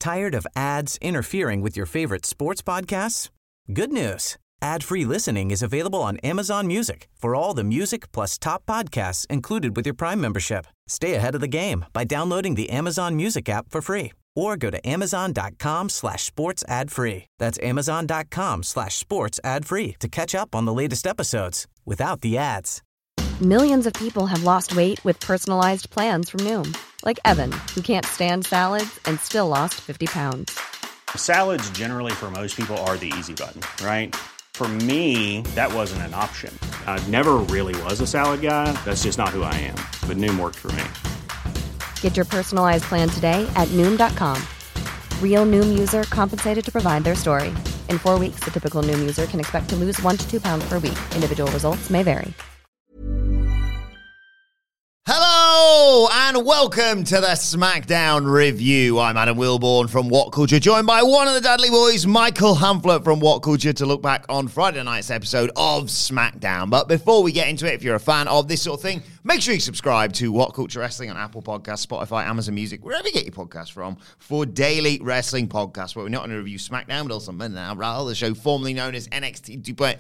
Tired of ads interfering with your favorite sports podcasts? Good news. Ad-free listening is available on Amazon Music for all the music plus top podcasts included with your Prime membership. Stay ahead of the game by downloading the Amazon Music app for free or go to amazon.com/sports ad free. That's amazon.com/sports ad free to catch up on the latest episodes without the ads. Millions of people have lost weight with personalized plans from Noom. Like Evan, who can't stand salads and still lost 50 pounds. Salads generally for most people are the easy button, right? For me, that wasn't an option. I never really was a salad guy. That's just not who I am. But Noom worked for me. Get your personalized plan today at Noom.com. Real Noom user compensated to provide their story. In 4 weeks, the typical Noom user can expect to lose 1 to 2 pounds per week. Individual results may vary. Hello and welcome to the SmackDown review. I'm Adam Wilborn from What Culture, joined by one of the Dudley Boys, Michael Hamflett from What Culture, to look back on Friday night's episode of SmackDown. But before we get into it, if you're a fan of this sort of thing, make sure you subscribe to What Culture Wrestling on Apple Podcasts, Spotify, Amazon Music, wherever you get your podcasts from, for daily wrestling podcasts, where we're not going to review SmackDown, but also Monday Night Raw, the show formerly known as NXT 2.0.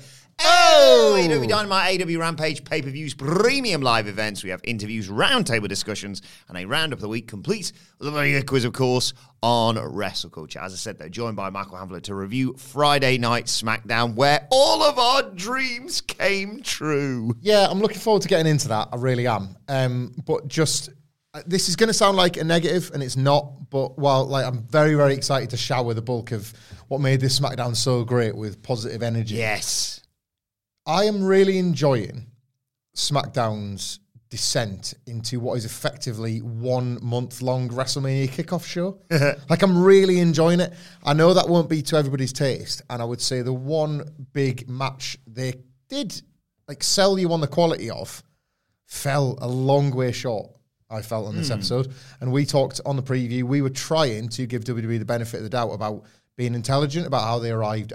AEW Dynamite, AEW Rampage, pay-per-views, premium live events. We have interviews, roundtable discussions, and a roundup of the week, complete with a very good quiz, of course, on Wrestle Culture. As I said, they're joined by Michael Hamflett to review Friday Night SmackDown, where all of our dreams came true. Yeah, I'm looking forward to getting into that. I really am. But just, this is going to sound like a negative, and it's not. But while I'm very, very excited to shower the bulk of what made this SmackDown so great with positive energy. Yes. I am really enjoying SmackDown's descent into what is effectively 1 month long WrestleMania kickoff show. I'm really enjoying it. I know that won't be to everybody's taste, and I would say the one big match they did sell you on the quality of fell a long way short, I felt, on this episode. And we talked on the preview, we were trying to give WWE the benefit of the doubt about being intelligent about how they arrived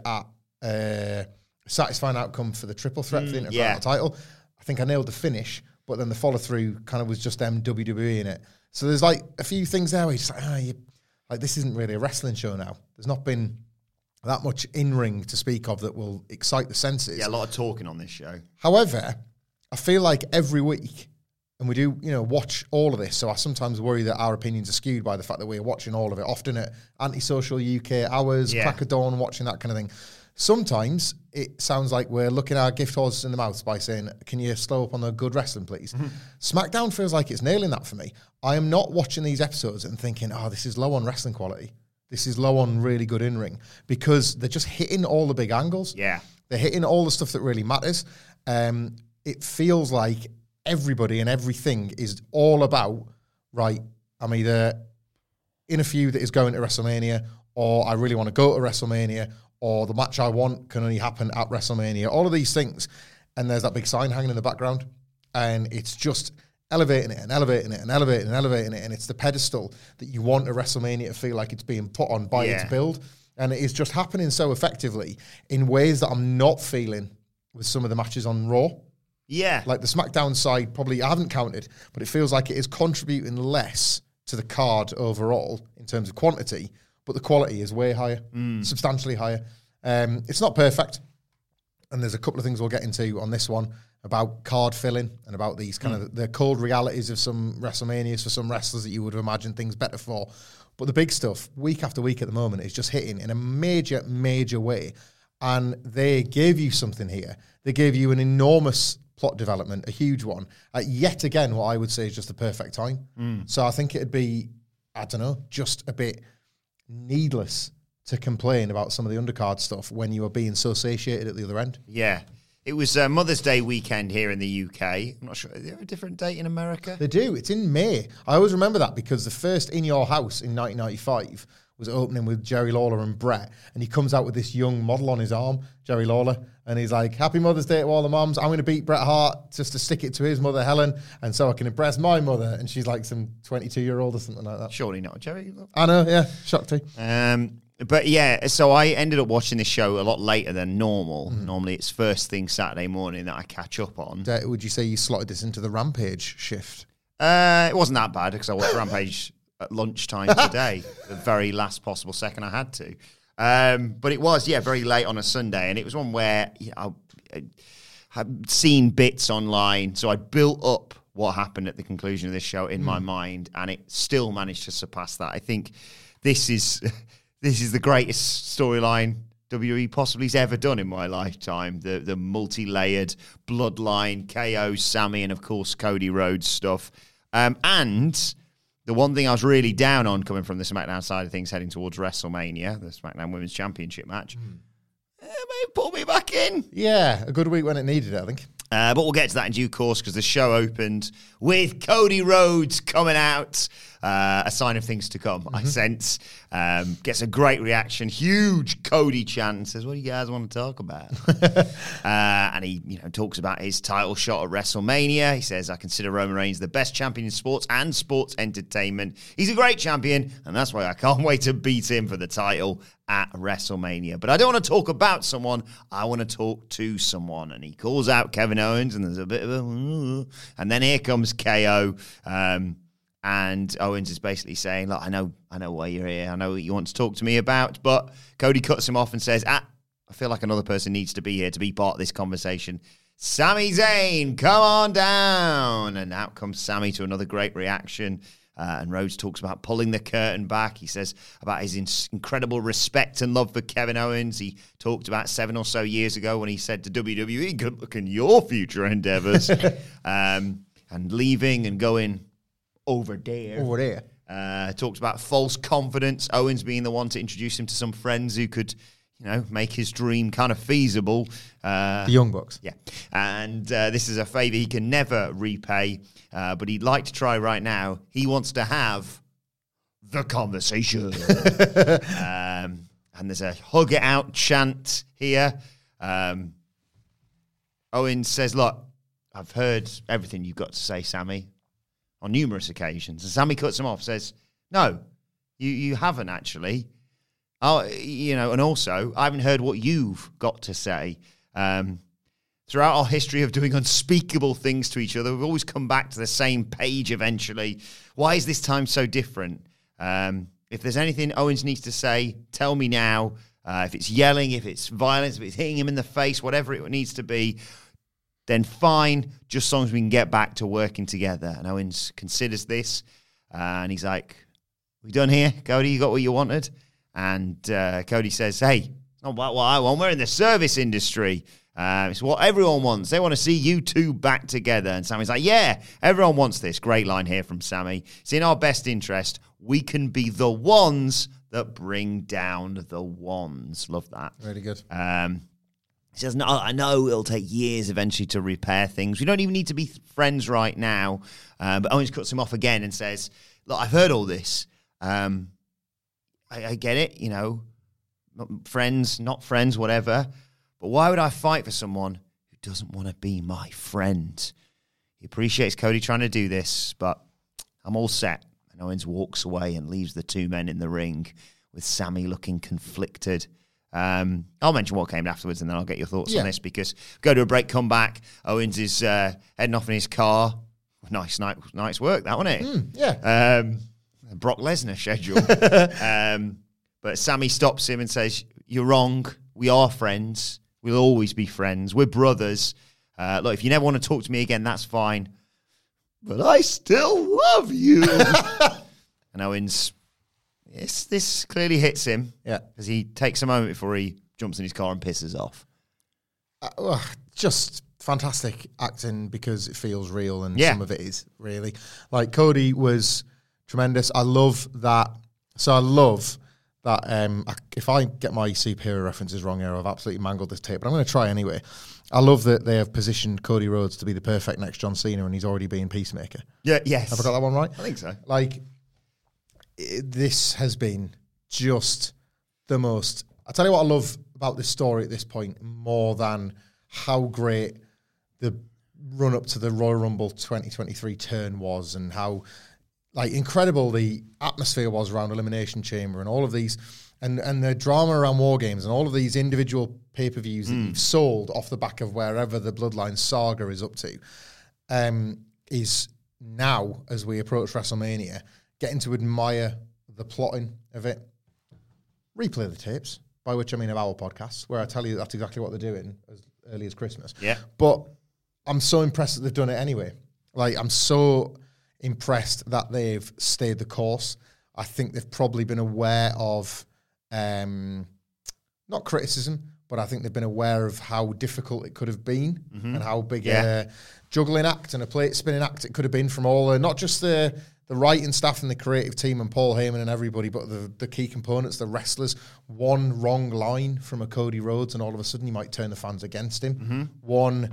at satisfying outcome for the triple threat for the Intercontinental title. I think I nailed the finish, but then the follow through kind of was just them WWE in it. So there's a few things there where you're just this isn't really a wrestling show now. There's not been that much in ring to speak of that will excite the senses. Yeah, a lot of talking on this show. However, I feel like every week, and we do watch all of this, so I sometimes worry that our opinions are skewed by the fact that we're watching all of it, often at Antisocial UK hours, crack of dawn, watching that kind of thing. Sometimes it sounds like we're looking our gift horses in the mouth by saying, can you slow up on the good wrestling, please? Mm-hmm. SmackDown feels like it's nailing that for me. I am not watching these episodes and thinking, this is low on wrestling quality. This is low on really good in-ring, because they're just hitting all the big angles. Yeah. They're hitting all the stuff that really matters. It feels like everybody and everything is all about, right, I'm either in a feud that is going to WrestleMania, or I really want to go to WrestleMania, or the match I want can only happen at WrestleMania, all of these things. And there's that big sign hanging in the background. And it's just elevating it and elevating it and elevating and elevating it. And it's the pedestal that you want a WrestleMania to feel like it's being put on by its build. And it is just happening so effectively in ways that I'm not feeling with some of the matches on Raw. Yeah. Like the SmackDown side, probably I haven't counted, but it feels like it is contributing less to the card overall in terms of quantity, but the quality is way higher, substantially higher. It's not perfect, and there's a couple of things we'll get into on this one about card filling and about these kind of the cold realities of some WrestleManias for some wrestlers that you would have imagined things better for. But the big stuff, week after week at the moment, is just hitting in a major, major way. And they gave you something here. They gave you an enormous plot development, a huge one, at yet again what I would say is just the perfect time. So I think it'd be, I don't know, just a bit needless to complain about some of the undercard stuff when you are being so satiated at the other end. Yeah. It was Mother's Day weekend here in the UK. I'm not sure. Is there a different date in America? They do. It's in May. I always remember that because the first In Your House in 1995 was opening with Jerry Lawler and Brett, and he comes out with this young model on his arm, Jerry Lawler, and he's like, happy Mother's Day to all the moms. I'm going to beat Bret Hart just to stick it to his mother, Helen, and so I can impress my mother. And she's like some 22-year-old or something like that. Surely not, Jerry. I know, yeah. Shocked But yeah, so I ended up watching this show a lot later than normal. Normally it's first thing Saturday morning that I catch up on. Would you say you slotted this into the Rampage shift? It wasn't that bad because I watched Rampage at lunchtime today, the very last possible second I had to. But it was, very late on a Sunday, and it was one where I've seen bits online, so I built up what happened at the conclusion of this show in my mind, and it still managed to surpass that. I think this is the greatest storyline WWE possibly has ever done in my lifetime. The multi-layered bloodline, KO, Sami, and of course Cody Rhodes stuff. And the one thing I was really down on coming from the SmackDown side of things heading towards WrestleMania, the SmackDown Women's Championship match, may have pulled me back in. Yeah, a good week when it needed it, I think. But we'll get to that in due course because the show opened with Cody Rhodes coming out. A sign of things to come, I sense. Gets a great reaction. Huge Cody chant and says, what do you guys want to talk about? And he talks about his title shot at WrestleMania. He says, I consider Roman Reigns the best champion in sports and sports entertainment. He's a great champion, and that's why I can't wait to beat him for the title at WrestleMania. But I don't want to talk about someone. I want to talk to someone. And he calls out Kevin Owens, and there's a bit of a... And then here comes KO. And Owens is basically saying, look, I know why you're here. I know what you want to talk to me about. But Cody cuts him off and says, I feel like another person needs to be here to be part of this conversation. Sami Zayn, come on down. And out comes Sami to another great reaction. And Rhodes talks about pulling the curtain back. He says about his incredible respect and love for Kevin Owens. He talked about 7 or so years ago when he said to WWE, good luck in your future endeavors. And leaving and going over there. Talked about false confidence. Owens being the one to introduce him to some friends who could, make his dream kind of feasible. The Young Bucks. Yeah. And this is a favor he can never repay, but he'd like to try right now. He wants to have the conversation. And there's a hug it out chant here. Owens says, look, I've heard everything you've got to say, Sami, on numerous occasions. And Sami cuts him off, says, no, you haven't actually. Oh, and also, I haven't heard what you've got to say. Throughout our history of doing unspeakable things to each other, we've always come back to the same page eventually. Why is this time so different? If there's anything Owens needs to say, tell me now. If it's yelling, if it's violence, if it's hitting him in the face, whatever it needs to be, then fine, just as long as we can get back to working together. And Owens considers this, and he's like, we done here, Cody? You got what you wanted? And Cody says, hey, it's not what I want. We're in the service industry. It's what everyone wants. They want to see you two back together. And Sami's like, yeah, everyone wants this. Great line here from Sami. It's in our best interest. We can be the ones that bring down the ones. Love that. Really good. He says, no, I know it'll take years eventually to repair things. We don't even need to be friends right now. But Owens cuts him off again and says, look, I've heard all this. I get it, friends, not friends, whatever. But why would I fight for someone who doesn't want to be my friend? He appreciates Cody trying to do this, but I'm all set. And Owens walks away and leaves the two men in the ring with Sami looking conflicted. I'll mention what came afterwards and then I'll get your thoughts on this because go to a break, come back. Owens is heading off in his car. Nice work, that, wasn't it? Brock Lesnar schedule. But Sami stops him and says, you're wrong. We are friends. We'll always be friends. We're brothers. Look, if you never want to talk to me again, that's fine. But I still love you. And Owens... This clearly hits him. Yeah. Because he takes a moment before he jumps in his car and pisses off. Just fantastic acting because it feels real and some of it is, really. Like, Cody was tremendous. I love that. So I love that if I get my superhero references wrong here, I've absolutely mangled this tape, but I'm going to try anyway. I love that they have positioned Cody Rhodes to be the perfect next John Cena and he's already being Peacemaker. Yeah, yes. Have I got that one right? I think so. Like... This has been just the most... I'll tell you what I love about this story at this point more than how great the run-up to the Royal Rumble 2023 turn was and how incredible the atmosphere was around Elimination Chamber and all of these... And the drama around War Games and all of these individual pay-per-views that you've sold off the back of wherever the Bloodline saga is up to is now, as we approach WrestleMania... getting to admire the plotting of it. Replay the tapes, by which I mean of our podcasts, where I tell you that's exactly what they're doing as early as Christmas. Yeah. But I'm so impressed that they've done it anyway. Like, I'm so impressed that they've stayed the course. I think they've probably been aware of, not criticism, but I think they've been aware of how difficult it could have been and how big a juggling act and a plate spinning act it could have been from all, not just the writing staff and the creative team and Paul Heyman and everybody, but the key components, the wrestlers. One wrong line from a Cody Rhodes and all of a sudden you might turn the fans against him. One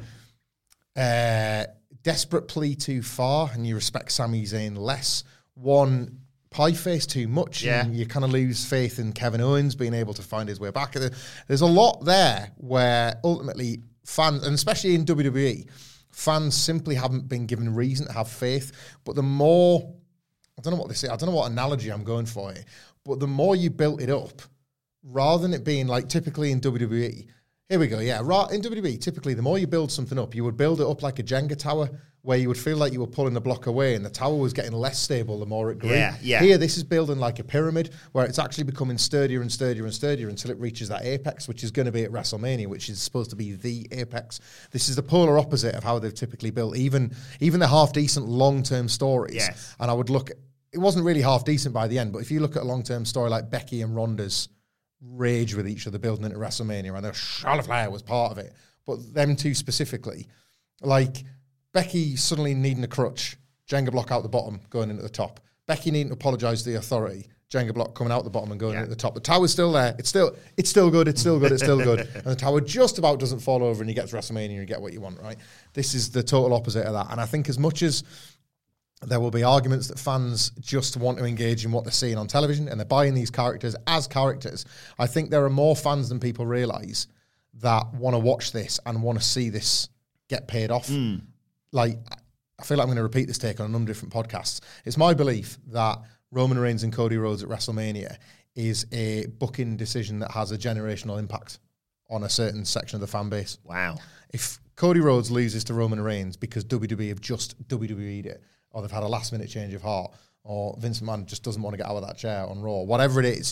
desperate plea too far and you respect Sami Zayn less. One pie face too much and you kind of lose faith in Kevin Owens being able to find his way back. There's a lot there where ultimately fans, and especially in WWE, fans simply haven't been given reason to have faith. But the more, I don't know what they say, I don't know what analogy I'm going for here, but the more you built it up, rather than it being like typically in WWE, here we go, in WWE, typically the more you build something up, you would build it up like a Jenga tower, where you would feel like you were pulling the block away and the tower was getting less stable the more it grew. Here, this is building like a pyramid, where it's actually becoming sturdier and sturdier and sturdier until it reaches that apex, which is going to be at WrestleMania, which is supposed to be the apex. This is the polar opposite of how they've typically built even the half-decent long-term stories. Yes. And I would look, it wasn't really half-decent by the end, but if you look at a long-term story like Becky and Ronda's rage with each other building into WrestleMania, and Charlotte Flair was part of it, but them two specifically, like Becky suddenly needing a crutch, Jenga block out the bottom, going into the top. Becky needing to apologise to the authority, Jenga block coming out the bottom and going into the top. The tower's still there. It's still good. It's still good. And the tower just about doesn't fall over and you get to WrestleMania and you get what you want, right? This is the total opposite of that. And I think as much as there will be arguments that fans just want to engage in what they're seeing on television and they're buying these characters as characters, I think there are more fans than people realise that want to watch this and want to see this get paid off. Like, I feel like I'm going to repeat this take on a number of different podcasts. It's my belief that Roman Reigns and Cody Rhodes at WrestleMania is a booking decision that has a generational impact on a certain section of the fan base. Wow. If Cody Rhodes loses to Roman Reigns because WWE have just WWE'd it, or they've had a last-minute change of heart, or Vince McMahon just doesn't want to get out of that chair on Raw, whatever it is,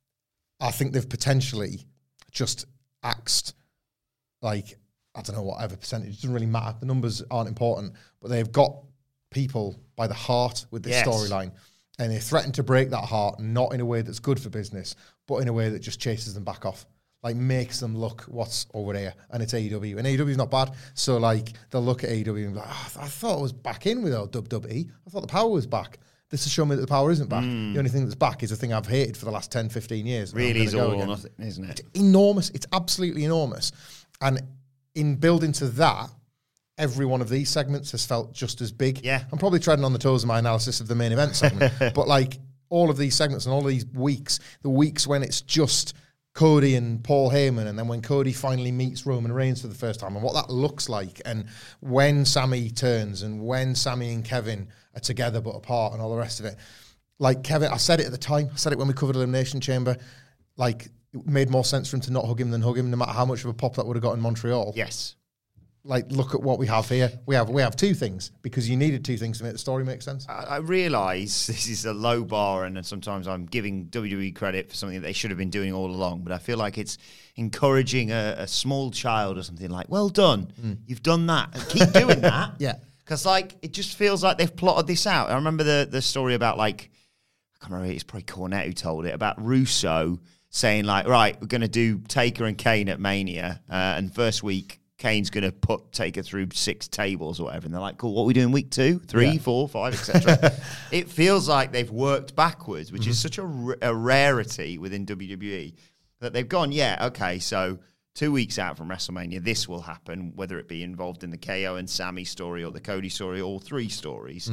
I think they've potentially just axed, like, I don't know, whatever percentage. It doesn't really matter. The numbers aren't important, but they've got people by the heart with this storyline, and they threaten to break that heart, not in a way that's good for business, but in a way that just chases them back off. Like, makes them look what's over there, and it's AEW. And AEW's not bad, so, like, they'll look at AEW and be like, I thought I was back in with WWE. I thought the power was back. This has shown me that the power isn't back. The only thing that's back is the thing I've hated for the last 10, 15 years. Really is all or nothing, isn't it? It's enormous. It's absolutely enormous. And in building to that, every one of these segments has felt just as big. Yeah. I'm probably treading on the toes of my analysis of the main event segment, but, like, all of these segments and all of these weeks, the weeks when it's just Cody and Paul Heyman, and then when Cody finally meets Roman Reigns for the first time and what that looks like, and when Sami turns and when Sami and Kevin are together but apart and all the rest of it. Like, Kevin, I said it at the time, I said it when we covered Elimination Chamber, like, it made more sense for him to not hug him than hug him, no matter how much of a pop that would have got in Montreal. Yes. Like, look at what we have here. We have two things, because you needed two things to make the story make sense. I realise this is a low bar, and sometimes I'm giving WWE credit for something that they should have been doing all along, but I feel like it's encouraging a small child or something like, well done, you've done that. And keep doing that. Yeah. Because, like, it just feels like they've plotted this out. I remember the story about, like, I can't remember, it's probably Cornette who told it, about Russo saying, like, right, we're going to do Taker and Kane at Mania, and first week, Kane's going to put Taker through 6 tables or whatever. And they're like, cool, what are we doing week 2, 3, 4, 5, etc. It feels like they've worked backwards, which is such a rarity within WWE, that they've gone, okay, so 2 weeks out from WrestleMania, this will happen, whether it be involved in the KO and Sami story or the Cody story, all 3 stories.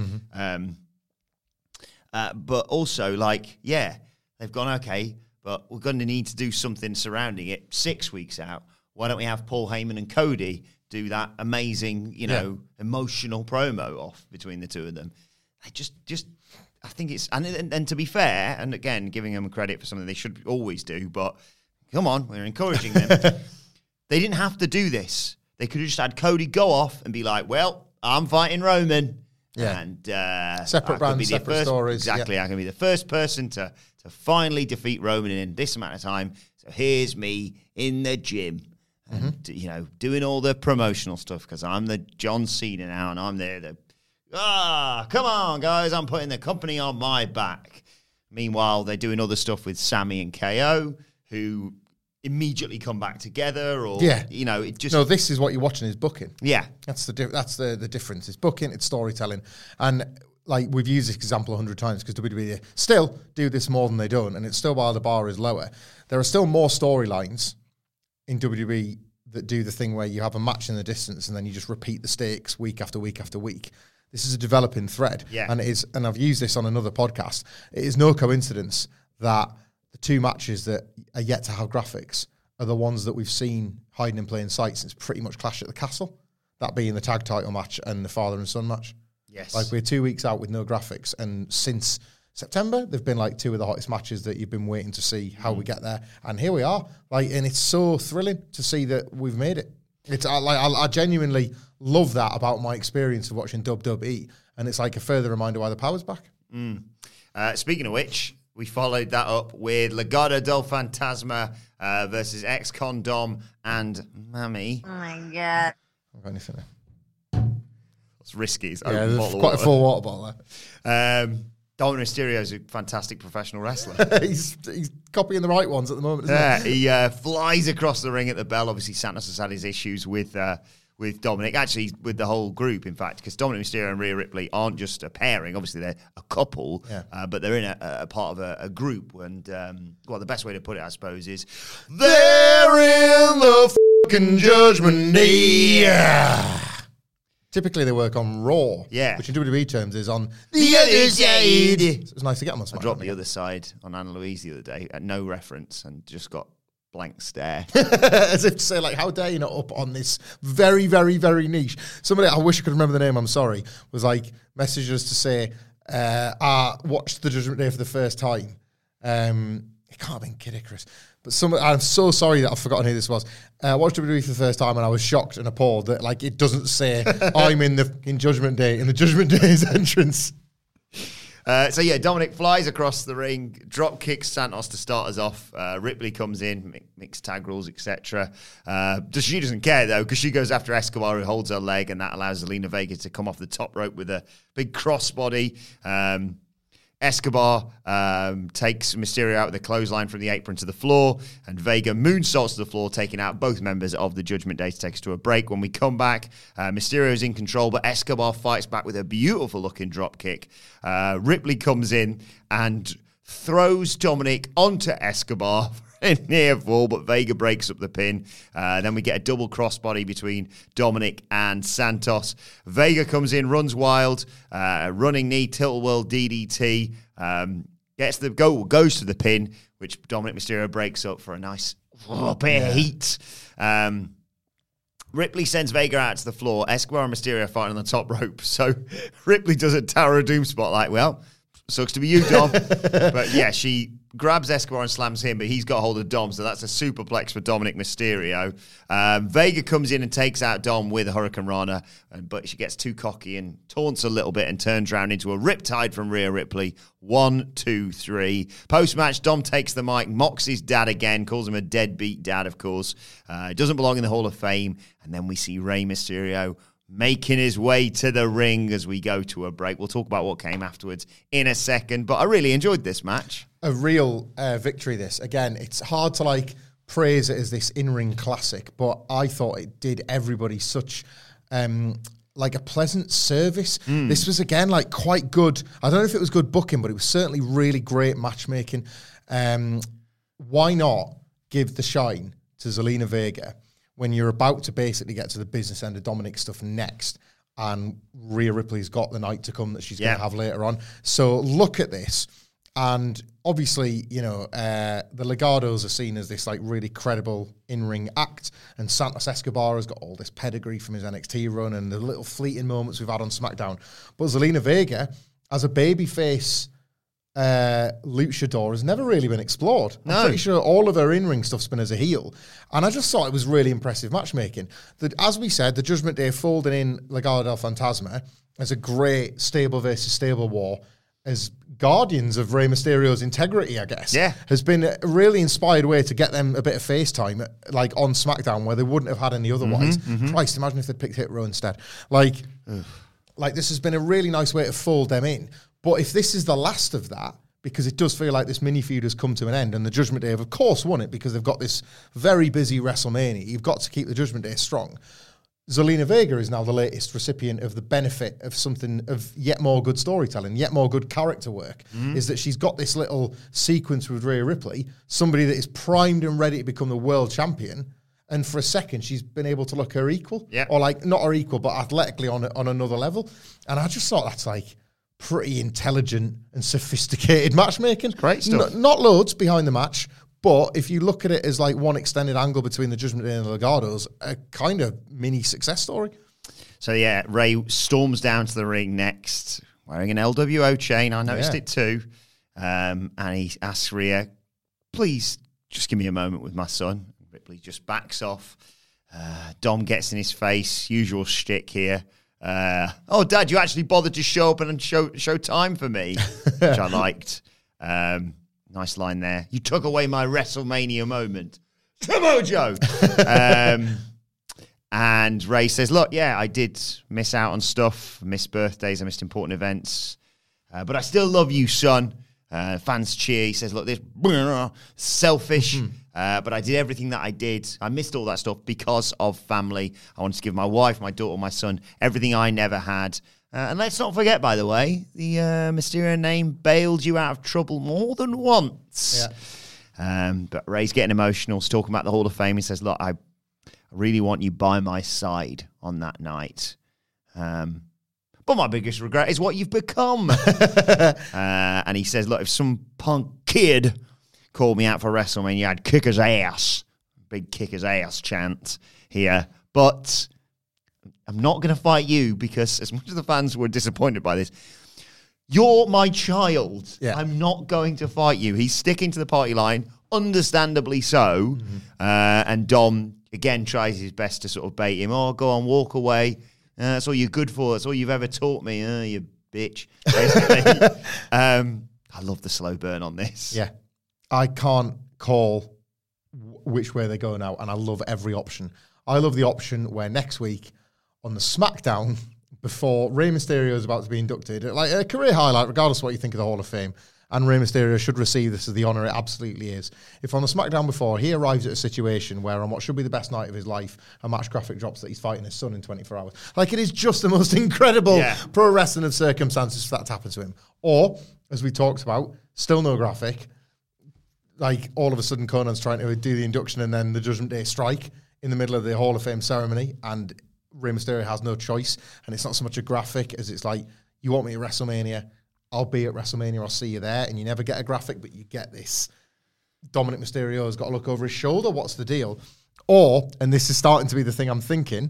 But also, like, they've gone, okay, but we're going to need to do something surrounding it 6 weeks out. Why don't we have Paul Heyman and Cody do that amazing, emotional promo off between the two of them? I think it's, and to be fair, and again, giving them credit for something they should always do, but come on, we're encouraging them. They didn't have to do this. They could have just had Cody go off and be like, well, I'm fighting Roman. Yeah. And separate brands, separate stories. Exactly. I can be the first person to finally defeat Roman in this amount of time. So here's me in the gym. And, you know, doing all the promotional stuff because I'm the John Cena now and I'm there. Come on, guys, I'm putting the company on my back. Meanwhile, they're doing other stuff with Sammy and KO, who immediately come back together or, you know, it just... No, this is what you're watching is booking. Yeah. That's the difference. It's booking, it's storytelling. And... like, we've used this example 100 times because WWE still do this more than they don't, and it's still while the bar is lower. There are still more storylines in WWE that do the thing where you have a match in the distance and then you just repeat the stakes week after week after week. This is a developing thread. Yeah. And I've used this on another podcast. It is no coincidence that the two matches that are yet to have graphics are the ones that we've seen hiding in plain sight since pretty much Clash at the Castle, that being the tag title match and the father and son match. Yes. Like, we're 2 weeks out with no graphics, and since September, they've been like two of the hottest matches that you've been waiting to see how we get there. And here we are. Like, and it's so thrilling to see that we've made it. It's I genuinely love that about my experience of watching WWE, and it's like a further reminder why the power's back. Speaking of which, we followed that up with Legado del Fantasma versus Ex-Con Dom and Mami. Oh my God. I've got anything there. It's risky. It's There's quite a full water bottle there. Dominic Mysterio is a fantastic professional wrestler. he's copying the right ones at the moment, isn't he? Flies across the ring at the bell. Obviously, Santos has had his issues with Dominic, actually with the whole group, in fact, because Dominic Mysterio and Rhea Ripley aren't just a pairing. Obviously, they're a couple, but they're in a part of a group. And, well, the best way to put it, I suppose, is they're in the fucking Judgment Day. Typically, they work on Raw, which in WWE terms is on the other side. So it's nice to get them on SmackDown. I dropped the other side on Anna Louise the other day at no reference and just got blank stare. As if to say, like, how dare you not up on this very, very, very niche. Somebody, I wish I could remember the name, I'm sorry, was like, messaged us to say, I watched the Judgment Day for the first time. It can't have been Kid Icarus. But I'm so sorry that I've forgotten who this was. I watched WWE for the first time and I was shocked and appalled that, like, it doesn't say I'm in Judgment Day, in the Judgment Day's entrance. Dominic flies across the ring, drop kicks Santos to start us off. Ripley comes in, mixed tag rules, etc. She doesn't care, though, because she goes after Escobar, who holds her leg, and that allows Zelina Vega to come off the top rope with a big crossbody. Escobar takes Mysterio out with a clothesline from the apron to the floor, and Vega moonsaults to the floor, taking out both members of the Judgment Day to take us to a break. When we come back, Mysterio's in control, but Escobar fights back with a beautiful-looking drop kick. Ripley comes in and throws Dominic onto Escobar for a near fall, but Vega breaks up the pin. Then we get a double crossbody between Dominic and Santos. Vega comes in, runs wild, running knee, tilt-a-whirl DDT, goes to the pin, which Dominic Mysterio breaks up for a nice bit of heat. Ripley sends Vega out to the floor. Escobar and Mysterio fighting on the top rope. So Ripley does a Tower of Doom spot, like, well, sucks to be you, Dom. But yeah, she grabs Escobar and slams him, but he's got hold of Dom, so that's a superplex for Dominic Mysterio. Vega comes in and takes out Dom with a Hurricane Rana, but she gets too cocky and taunts a little bit and turns around into a Riptide from Rhea Ripley. 1, 2, 3. Post-match, Dom takes the mic, mocks his dad again, calls him a deadbeat dad, of course. Doesn't belong in the Hall of Fame. And then we see Rey Mysterio making his way to the ring as we go to a break. We'll talk about what came afterwards in a second, but I really enjoyed this match. A real victory, this. Again, it's hard to, like, praise it as this in-ring classic, but I thought it did everybody such, like, a pleasant service. This was, again, like, quite good. I don't know if it was good booking, but it was certainly really great matchmaking. Why not give the shine to Zelina Vega when you're about to basically get to the business end of Dominic stuff next, and Rhea Ripley's got the night to come that she's going to have later on. So look at this. And obviously, you know, the Legados are seen as this, like, really credible in-ring act, and Santos Escobar has got all this pedigree from his NXT run and the little fleeting moments we've had on SmackDown. But Zelina Vega, as a babyface luchador, has never really been explored. I'm pretty sure all of her in-ring stuff's been as a heel. And I just thought it was really impressive matchmaking. That, as we said, the Judgment Day folding in Legado del Fantasma, as a great stable versus stable war, as guardians of Rey Mysterio's integrity, I guess, has been a really inspired way to get them a bit of face time, like on SmackDown, where they wouldn't have had any otherwise. Christ, imagine if they'd picked Hit Row instead. Like this has been a really nice way to fold them in. But if this is the last of that, because it does feel like this mini feud has come to an end, and the Judgment Day have, of course, won it because they've got this very busy WrestleMania. You've got to keep the Judgment Day strong. Zelina Vega is now the latest recipient of the benefit of something, of yet more good storytelling, yet more good character work, is that she's got this little sequence with Rhea Ripley, somebody that is primed and ready to become the world champion, and for a second she's been able to look her equal, or like not her equal, but athletically on another level. And I just thought that's like pretty intelligent and sophisticated matchmaking. Great stuff. Not loads behind the match, but if you look at it as like one extended angle between the Judgment Day and the Legados, a kind of mini success story. So yeah, Rey storms down to the ring next, wearing an LWO chain. I noticed it too. And he asks Rhea, please just give me a moment with my son. Ripley just backs off. Dom gets in his face, usual shtick here. Oh, Dad, you actually bothered to show up and show time for me, which I liked. Nice line there. You took away my WrestleMania moment. Samoa Joe. And Rey says, look, yeah, I did miss out on stuff. I missed birthdays. I missed important events. But I still love you, son. Fans cheer. He says, look, this selfish. But I did everything that I did. I missed all that stuff because of family. I wanted to give my wife, my daughter, my son, everything I never had. And let's not forget, by the way, the Mysterio name bailed you out of trouble more than once. Yeah. But Rey's getting emotional. He's talking about the Hall of Fame. He says, look, I really want you by my side on that night. But my biggest regret is what you've become. And he says, look, if some punk kid called me out for WrestleMania, I'd kick his ass. Big kick his ass chant here. But I'm not going to fight you because as much as the fans were disappointed by this, you're my child. Yeah. I'm not going to fight you. He's sticking to the party line, understandably so. And Dom, again, tries his best to sort of bait him. Oh, go on, walk away. That's all you're good for. That's all you've ever taught me. You bitch. Basically. I love the slow burn on this. Yeah. I can't call which way they go now, and I love every option. I love the option where next week on the SmackDown, before Rey Mysterio is about to be inducted, like a career highlight, regardless of what you think of the Hall of Fame, and Rey Mysterio should receive this as the honour it absolutely is. If on the SmackDown before, he arrives at a situation where on what should be the best night of his life, a match graphic drops that he's fighting his son in 24 hours. Like, it is just the most incredible pro wrestling of circumstances for that to happen to him. Or, as we talked about, still no graphic, like all of a sudden Conan's trying to do the induction and then the Judgment Day strike in the middle of the Hall of Fame ceremony, and Rey Mysterio has no choice, and it's not so much a graphic as it's like, you want me at WrestleMania, I'll be at WrestleMania, I'll see you there, and you never get a graphic, but you get this. Dominic Mysterio has got to look over his shoulder, what's the deal? Or, and this is starting to be the thing I'm thinking,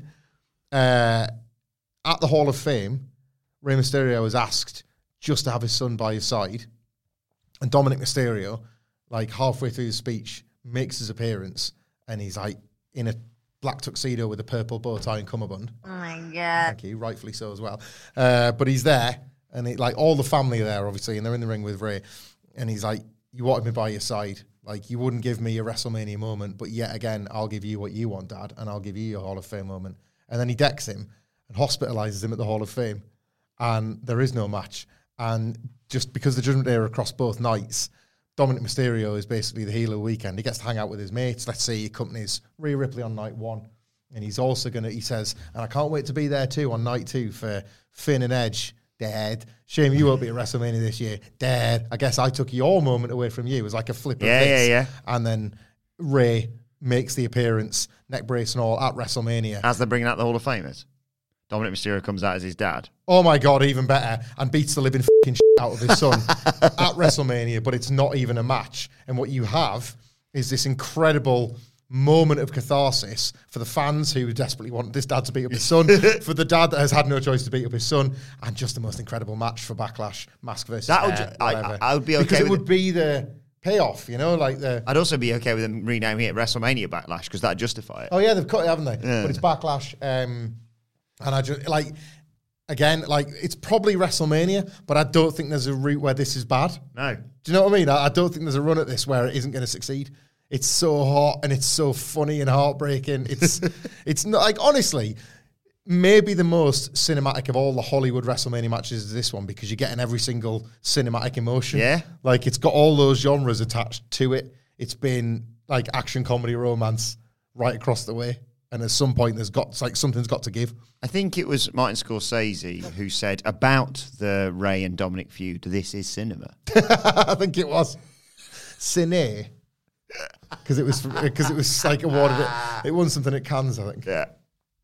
at the Hall of Fame, Rey Mysterio is asked just to have his son by his side, and Dominic Mysterio, like halfway through the speech, makes his appearance, and he's like in a black tuxedo with a purple bow tie and cummerbund. Oh my God. Thank you, rightfully so as well. But he's there, and like all the family are there, obviously, and they're in the ring with Rey, and he's like, you wanted me by your side. Like, you wouldn't give me a WrestleMania moment, but yet again, I'll give you what you want, Dad, and I'll give you your Hall of Fame moment. And then he decks him and hospitalizes him at the Hall of Fame, and there is no match. And just because the Judgment Day are across both nights, Dominic Mysterio is basically the heel of the weekend. He gets to hang out with his mates. Let's say he accompanies Rhea Ripley on night one. And he's also going to, he says, and I can't wait to be there too on night two for Finn and Edge. Dad, shame you won't be at WrestleMania this year. Dad, I guess I took your moment away from you. It was like a flip of this. Yeah. And then Rey makes the appearance, neck brace and all, at WrestleMania. As they're bringing out the Hall of Famers. Dominic Mysterio comes out as his dad. Oh my God, even better. And beats the living fucking shit out of his son at WrestleMania, but it's not even a match. And what you have is this incredible moment of catharsis for the fans who desperately want this dad to beat up his son, for the dad that has had no choice to beat up his son, and just the most incredible match for Backlash, Mask versus whatever. I would be okay because with it would be the payoff, you know, like the... I'd also be okay with them renaming it WrestleMania Backlash, because that'd justify it. Oh yeah, they've cut it, haven't they? Yeah. But it's Backlash, and I just, like, again, like, it's probably WrestleMania, but I don't think there's a route where this is bad. No. Do you know what I mean? I don't think there's a run at this where it isn't going to succeed. It's so hot and it's so funny and heartbreaking. It's not, like, honestly, maybe the most cinematic of all the Hollywood WrestleMania matches is this one, because you're getting every single cinematic emotion. Yeah. Like, it's got all those genres attached to it. It's been like action, comedy, romance right across the way. And at some point, something's got to give. I think it was Martin Scorsese who said about the Ray and Dominic feud, this is cinema. I think it was Cine. Because it was like awarded it won something at Cannes, I think. Yeah.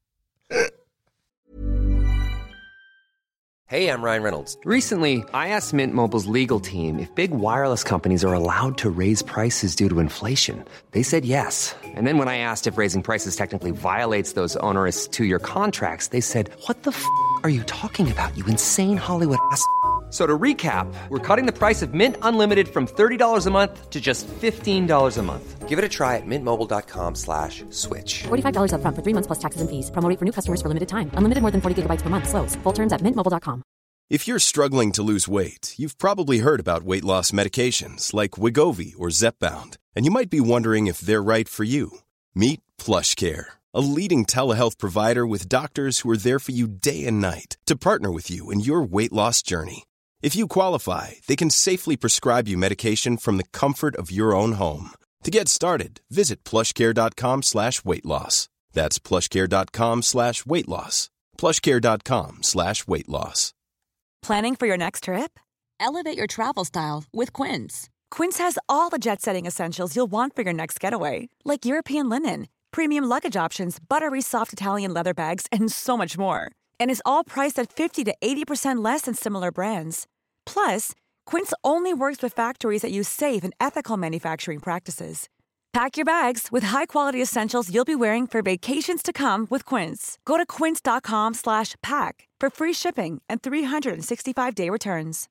Hey, I'm Ryan Reynolds. Recently, I asked Mint Mobile's legal team if big wireless companies are allowed to raise prices due to inflation. They said yes. And then when I asked if raising prices technically violates those onerous 2-year contracts, they said, "What the f*** are you talking about, you insane Hollywood ass?" So to recap, we're cutting the price of Mint Unlimited from $30 a month to just $15 a month. Give it a try at mintmobile.com/switch. $45 up front for 3 months plus taxes and fees. Promo rate for new customers for limited time. Unlimited more than 40 gigabytes per month. Slows full terms at mintmobile.com. If you're struggling to lose weight, you've probably heard about weight loss medications like Wegovy or Zepbound, and you might be wondering if they're right for you. Meet PlushCare, a leading telehealth provider with doctors who are there for you day and night to partner with you in your weight loss journey. If you qualify, they can safely prescribe you medication from the comfort of your own home. To get started, visit plushcare.com/weightloss. That's plushcare.com/weightloss. plushcare.com/weightloss. Planning for your next trip? Elevate your travel style with Quince. Quince has all the jet-setting essentials you'll want for your next getaway, like European linen, premium luggage options, buttery soft Italian leather bags, and so much more. And is all priced at 50 to 80% less than similar brands. Plus, Quince only works with factories that use safe and ethical manufacturing practices. Pack your bags with high-quality essentials you'll be wearing for vacations to come with Quince. Go to quince.com/pack for free shipping and 365-day returns.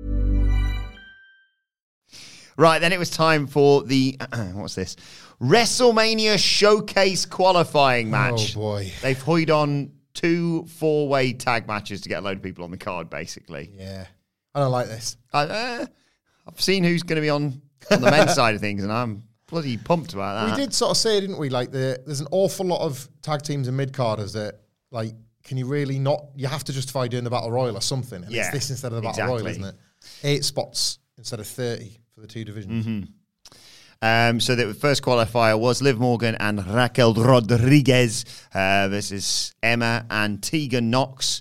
Right, then it was time for the, what's this? WrestleMania Showcase qualifying match. Oh, boy. They've hoyed on 2 4-way tag matches to get a load of people on the card, basically. Yeah. I don't like this. I've seen who's going to be on the men's side of things, and I'm bloody pumped about that. We did sort of say, didn't we? Like, there's an awful lot of tag teams and mid-carders that, like, can you really not... You have to justify doing the Battle Royal or something. And it's this instead of the Battle Royal, isn't it? 8 spots instead of 30 for the 2 divisions. Mm-hmm. So the first qualifier was Liv Morgan and Raquel Rodriguez versus Emma and Tegan Nox.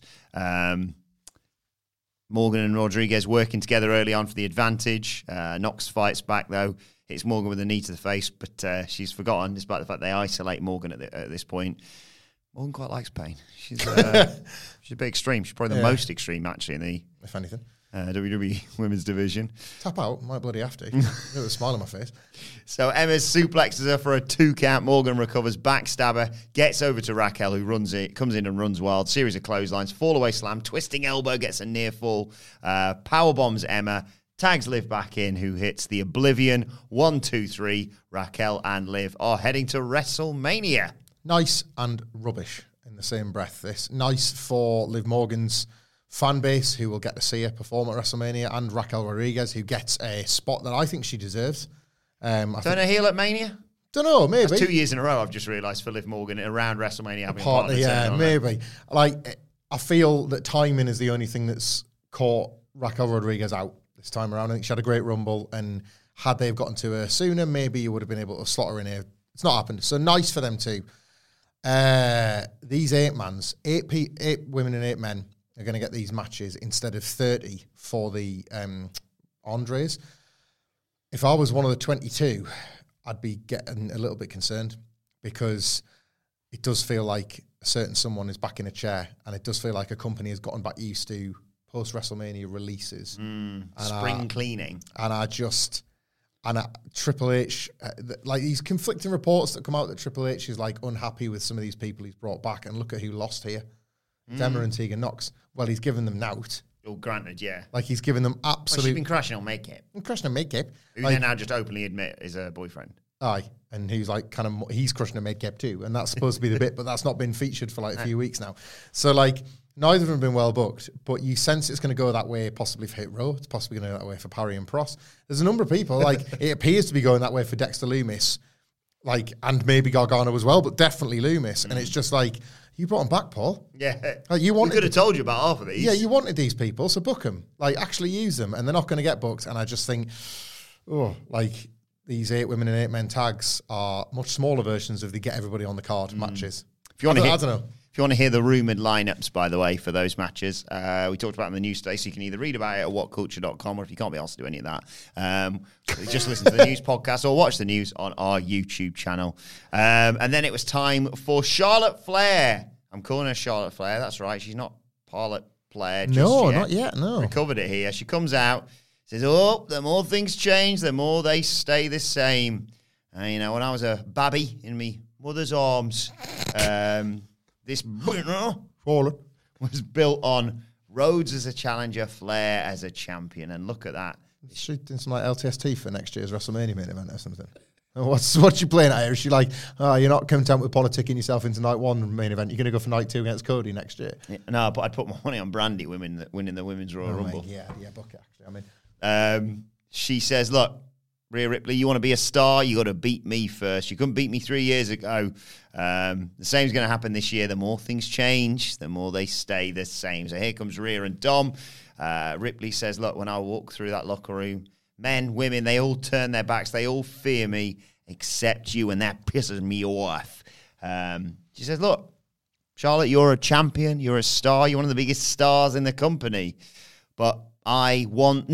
Morgan and Rodriguez working together early on for the advantage. Nox fights back, though. Hits Morgan with a knee to the face, but she's forgotten, despite the fact they isolate Morgan at this point. Morgan quite likes pain. She's a bit extreme. She's probably the most extreme, actually, in the... If anything. WWE Women's Division. Tap out. Might bloody have to. Got a smile on my face. So Emma suplexes her for a 2 count. Morgan recovers, backstabber, gets over to Raquel, who runs it, comes in and runs wild. Series of clotheslines, fall away slam, twisting elbow, gets a near fall, power bombs Emma, tags Liv back in, who hits the Oblivion. 1, 2, 3. Raquel and Liv are heading to WrestleMania. Nice and rubbish in the same breath. This nice for Liv Morgan's fan base, who will get to see her perform at WrestleMania, and Raquel Rodriguez, who gets a spot that I think she deserves. Turn her heel at Mania? Don't know, maybe. That's 2 years in a row, I've just realised, for Liv Morgan around WrestleMania having partly, yeah, maybe. Like, I feel that timing is the only thing that's caught Raquel Rodriguez out this time around. I think she had a great Rumble, and had they have gotten to her sooner, maybe you would have been able to slot her in here. It's not happened. So nice for them too. These 8 women and 8 men are going to get these matches instead of 30 for the Andres. If I was one of the 22, I'd be getting a little bit concerned, because it does feel like a certain someone is back in a chair, and it does feel like a company has gotten back used to post-WrestleMania releases. Spring cleaning. And Triple H, like these conflicting reports that come out that Triple H is like unhappy with some of these people he's brought back, and look at who lost here. Emma and Tegan Nox. Well, he's given them nout. Oh, granted, yeah. Like, he's given them absolute... Well, she's been crashing on makeup. Crashing on makeup. Who they now just openly admit is her boyfriend. Aye. And he's like, he's crushing on makeup too. And that's supposed to be the bit, but that's not been featured for like a few weeks now. So, like, Neither of them have been well booked, but you sense it's going to go that way possibly for Hit Row. It's possibly going to go that way for Parry and Pross. There's a number of people, like, it appears to be going that way for Dexter Lumis, like, and maybe Gargano as well, but definitely Lumis. And it's just like, you brought them back, Paul. Yeah. Like, we could have told you about half of these. Yeah, you wanted these people, so book them. Like, actually use them, and they're not going to get booked. And I just think, these 8 women and 8 men tags are much smaller versions of the get everybody on the card matches. If you want I don't know. If you want to hear the rumoured lineups, by the way, for those matches, we talked about them in the news today, so you can either read about it at whatculture.com, or if you can't be asked to do any of that, just listen to the news podcast or watch the news on our YouTube channel. And then it was time for Charlotte Flair. I'm calling her Charlotte Flair. That's right. She's not Charlotte Flair just yet. Not yet, no. We covered it here. She comes out, says, the more things change, the more they stay the same. When I was a babby in me mother's arms, this was built on Rhodes as a challenger, Flair as a champion. And look at that. She's doing some like LTST for next year's WrestleMania main event or something. What's she playing at here? Is she like, you're not content with politicking yourself into night 1 main event. You're going to go for night 2 against Cody next year. Yeah, no, but I'd put my money on Brandy winning the Women's Royal Rumble. Mate, yeah, book it, actually. She says, look, Rhea Ripley, you want to be a star, you got to beat me first. You couldn't beat me 3 years ago. The same's going to happen this year. The more things change, the more they stay the same. So here comes Rhea and Dom. Ripley says, look, when I walk through that locker room, men, women, they all turn their backs. They all fear me except you, and that pisses me off. She says, look, Charlotte, you're a champion. You're a star. You're one of the biggest stars in the company. But I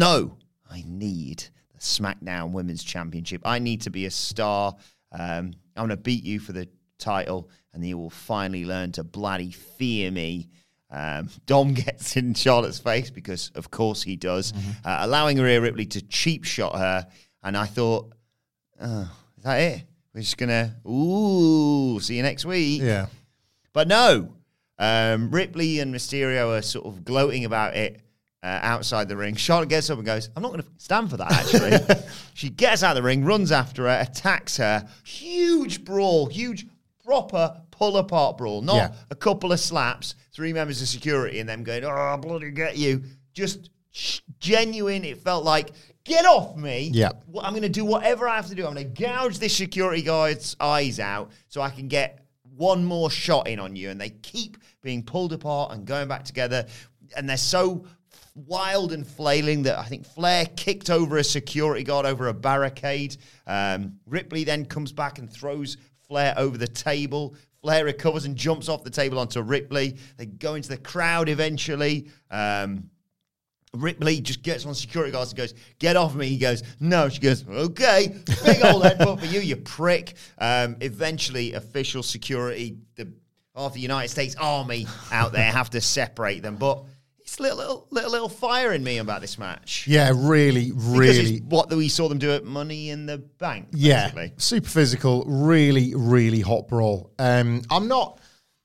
need the SmackDown Women's Championship. I need to be a star. I'm going to beat you for the title, and you will finally learn to bloody fear me. Dom gets in Charlotte's face because, of course, he does, allowing Rhea Ripley to cheap shot her. And I thought, is that it? We're just going to, see you next week. Yeah. But no, Ripley and Mysterio are sort of gloating about it outside the ring. Charlotte gets up and goes, I'm not going to stand for that, actually. She gets out of the ring, runs after her, attacks her. Huge brawl, huge proper pull-apart brawl. Not a couple of slaps, 3 members of security, and them going, oh, bloody get you. Just genuine. It felt like, get off me. Yeah. I'm going to do whatever I have to do. I'm going to gouge this security guard's eyes out so I can get one more shot in on you. And they keep being pulled apart and going back together. And they're so wild and flailing that I think Flair kicked over a security guard over a barricade. Ripley then comes back and throws Flair over the table. Flair recovers and jumps off the table onto Ripley. They go into the crowd eventually. Ripley just gets on security guards and goes, get off me. He goes, no. She goes, okay. Big old headbutt for you prick. Eventually, official security, half the United States Army out there have to separate them. But it's a little fire in me about this match. Yeah, really. Because it's what we saw them do at Money in the Bank, basically. Yeah, super physical, really hot brawl. I've got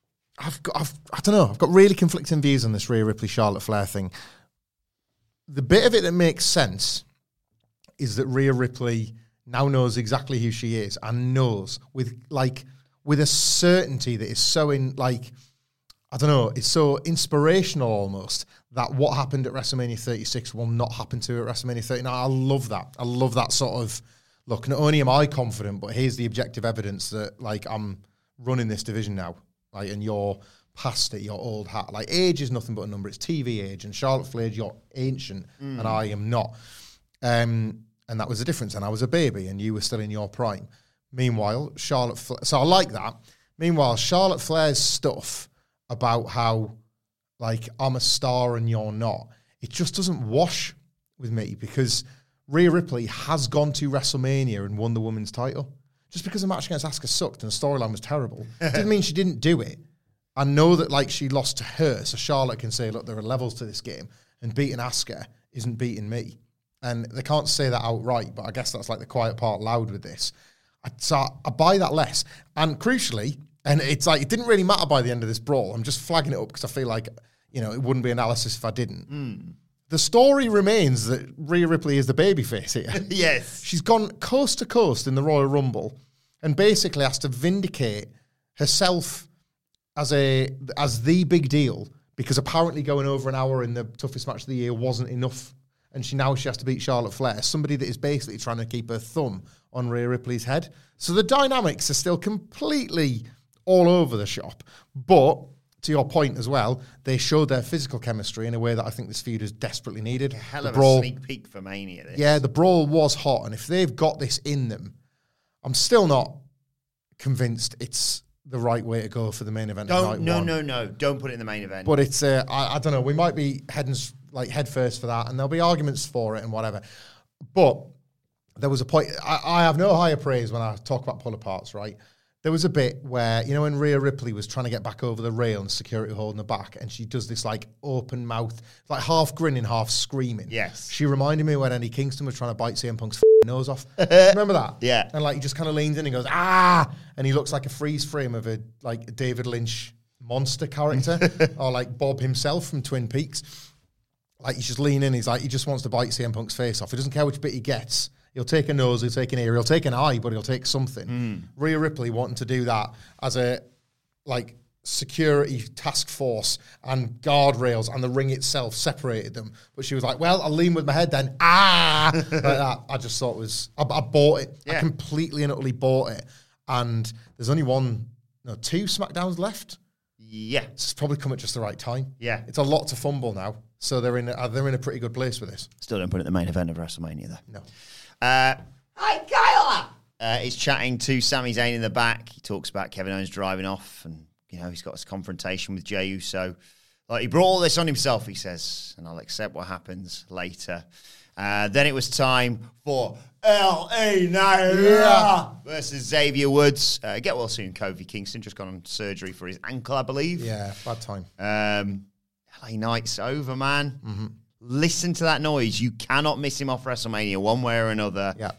really conflicting views on this Rhea Ripley Charlotte Flair thing. The bit of it that makes sense is that Rhea Ripley now knows exactly who she is and knows with a certainty that is so it's so inspirational almost that what happened at WrestleMania 36 will not happen to her at WrestleMania 39. I love that. I love that sort of, look, not only am I confident, but here's the objective evidence that, I'm running this division now, and you're past it, your old hat. Age is nothing but a number. It's TV age, and Charlotte Flair, you're ancient, and I am not. And that was the difference. And I was a baby, and you were still in your prime. Meanwhile, so I like that. Meanwhile, Charlotte Flair's stuff about how, I'm a star and you're not, it just doesn't wash with me, because Rhea Ripley has gone to WrestleMania and won the women's title. Just because the match against Asuka sucked and the storyline was terrible didn't mean she didn't do it. I know that, she lost to her, so Charlotte can say, look, there are levels to this game, and beating Asuka isn't beating me. And they can't say that outright, but I guess that's the quiet part loud with this. So I buy that less. And crucially, and it's it didn't really matter by the end of this brawl. I'm just flagging it up because I feel like, it wouldn't be analysis if I didn't. The story remains that Rhea Ripley is the babyface here. Yes. She's gone coast to coast in the Royal Rumble and basically has to vindicate herself as the big deal because apparently going over an hour in the toughest match of the year wasn't enough. And she has to beat Charlotte Flair, somebody that is basically trying to keep her thumb on Rhea Ripley's head. So the dynamics are still completely all over the shop. But to your point as well, they showed their physical chemistry in a way that I think this feud is desperately needed. A hell of a sneak peek for Mania. This. Yeah, the brawl was hot. And if they've got this in them, I'm still not convinced it's the right way to go for the main event. No. Don't put it in the main event. But it's, I don't know, we might be heading head first for that, and there'll be arguments for it and whatever. But there was a point, I have no higher praise when I talk about pull aparts, right? There was a bit where, you know, when Rhea Ripley was trying to get back over the rail and security holding her back, and she does this like open mouth, like half grinning, half screaming. Yes. She reminded me when Eddie Kingston was trying to bite CM Punk's nose off. Remember that? Yeah. And like he just kind of leans in and goes, ah! And he looks like a freeze frame of a like David Lynch monster character, or like Bob himself from Twin Peaks. Like he's just leaning, he's like, he just wants to bite CM Punk's face off. He doesn't care which bit he gets. He'll take a nose, he'll take an ear, he'll take an eye, but he'll take something. Rhea Ripley wanting to do that as a like security task force and guardrails, and the ring itself separated them. But she was like, well, I'll lean with my head then. Like that. I just thought it was, I bought it. Yeah. I completely and utterly bought it. And there's only two SmackDowns left. Yeah. It's probably come at just the right time. Yeah. It's a lot to fumble now. So they're in a pretty good place with this. Still don't put it in the main event of WrestleMania, though. No. Hi, Kyla! He's chatting to Sami Zayn in the back. He talks about Kevin Owens driving off, and, you know, he's got his confrontation with Jey Uso. Like, he brought all this on himself, he says, and I'll accept what happens later. Then it was time for L.A. Knight versus Xavier Woods. Get well soon, Kofi Kingston. Just gone on surgery for his ankle, I believe. Yeah, bad time. L.A. Knight's over, man. Mm-hmm. Listen to that noise. You cannot miss him off WrestleMania one way or another. Yeah.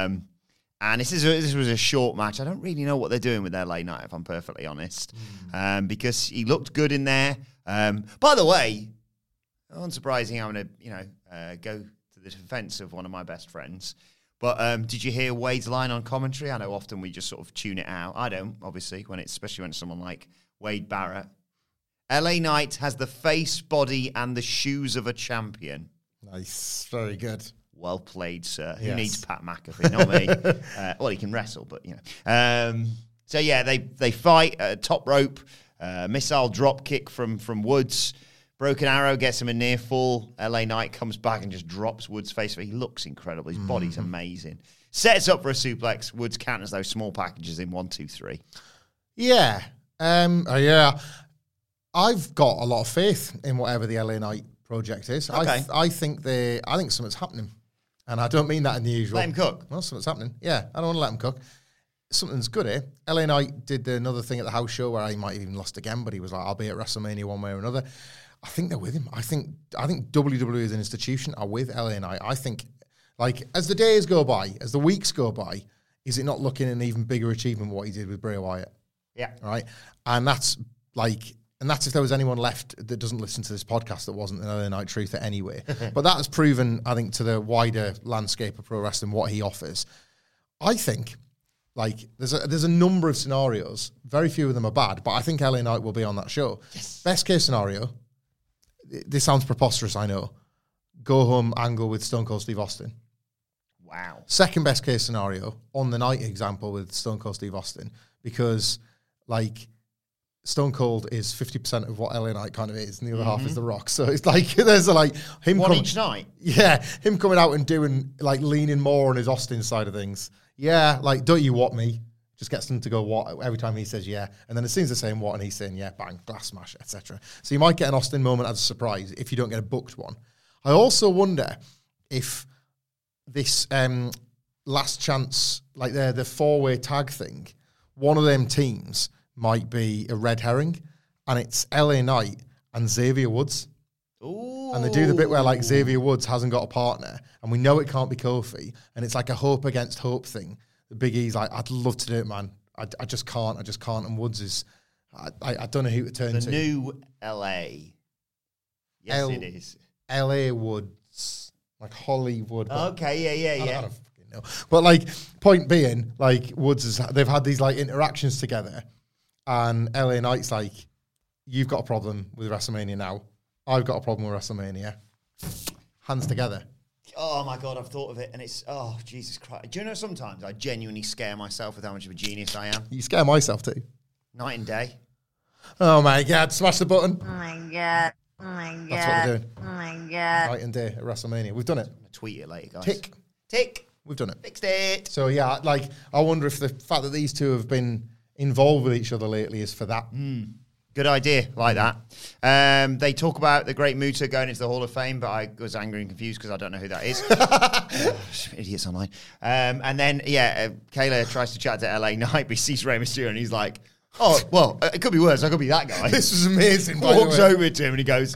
And this was a short match. I don't really know what they're doing with L.A. Knight, if I'm perfectly honest, because he looked good in there. By the way, unsurprising, I'm going to go to the defense of one of my best friends. But did you hear Wade's line on commentary? I know often we just sort of tune it out. I don't, obviously, especially when it's someone like Wade Barrett. L.A. Knight has the face, body, and the shoes of a champion. Nice. Very good. Well played, sir. Yes. Who needs Pat McAfee? Not me. Well, he can wrestle, but, you know. So, yeah, they fight top rope. Missile drop kick from Woods. Broken Arrow gets him a near fall. L.A. Knight comes back and just drops Woods' face. He looks incredible. His body's amazing. Sets up for a suplex. Woods counters those small packages in 1, 2, 3. Yeah. Yeah. I've got a lot of faith in whatever the LA Knight project is. Okay. I think something's happening. And I don't mean that in the usual. Let him cook. Well, something's happening. Yeah, I don't want to let him cook. Something's good here. LA Knight did another thing at the house show where he might have even lost again, but he was like, I'll be at WrestleMania one way or another. I think they're with him. I think WWE as an institution are with LA Knight. I think, like, as the days go by, as the weeks go by, is it not looking an even bigger achievement what he did with Bray Wyatt? Yeah. Right? And that's if there was anyone left that doesn't listen to this podcast that wasn't an LA Knight truther anyway. But that has proven, I think, to the wider landscape of pro wrestling what he offers. I think, like, there's a number of scenarios. Very few of them are bad, but I think LA Knight will be on that show. Yes. Best case scenario, this sounds preposterous, I know. Go home angle with Stone Cold Steve Austin. Wow. Second best case scenario, on the night example with Stone Cold Steve Austin, because, like, Stone Cold is 50% of what LA Knight kind of is, and the other half is The Rock. So it's like, there's him one each night. Yeah, him coming out and doing, like, leaning more on his Austin side of things. Yeah, like, don't you what me? Just gets them to go what every time he says yeah. And then as soon as they're saying what and he's saying yeah, bang, glass smash, etc. So you might get an Austin moment as a surprise if you don't get a booked one. I also wonder if this last chance, like the four-way tag thing, one of them teams might be a red herring, and it's LA Knight and Xavier Woods. Ooh. And they do the bit where, like, Xavier Woods hasn't got a partner, and we know it can't be Kofi, and it's like a hope against hope thing. The Big E's like, I'd love to do it, man. I just can't. And Woods is, I don't know who to turn to. The new LA. Yes, it is. LA Woods. Like Hollywood. Okay, yeah. I don't fucking know. But, like, point being, like, they've had these, like, interactions together, and LA Knight's like, you've got a problem with WrestleMania now. I've got a problem with WrestleMania. Hands together. Oh my God, I've thought of it, and it's, oh, Jesus Christ. Do you know sometimes I genuinely scare myself with how much of a genius I am? You scare myself too. Night and day. Oh my God, smash the button. Oh my God. Oh my God. That's what we're doing. Oh my God. Night and day at WrestleMania. We've done it. I'm going to tweet it later, guys. Tick. We've done it. Fixed it. So yeah, like, I wonder if the fact that these two have been involved with each other lately is for that. Good idea, like that. They talk about the Great Muta going into the Hall of Fame, but I was angry and confused because I don't know who that is. Idiots online. And then, Kayla tries to chat to LA Knight, but he sees Rey Mysterio and he's like, oh, well, it could be worse. I could be that guy. This was amazing, by the Walks way. over to him and he goes,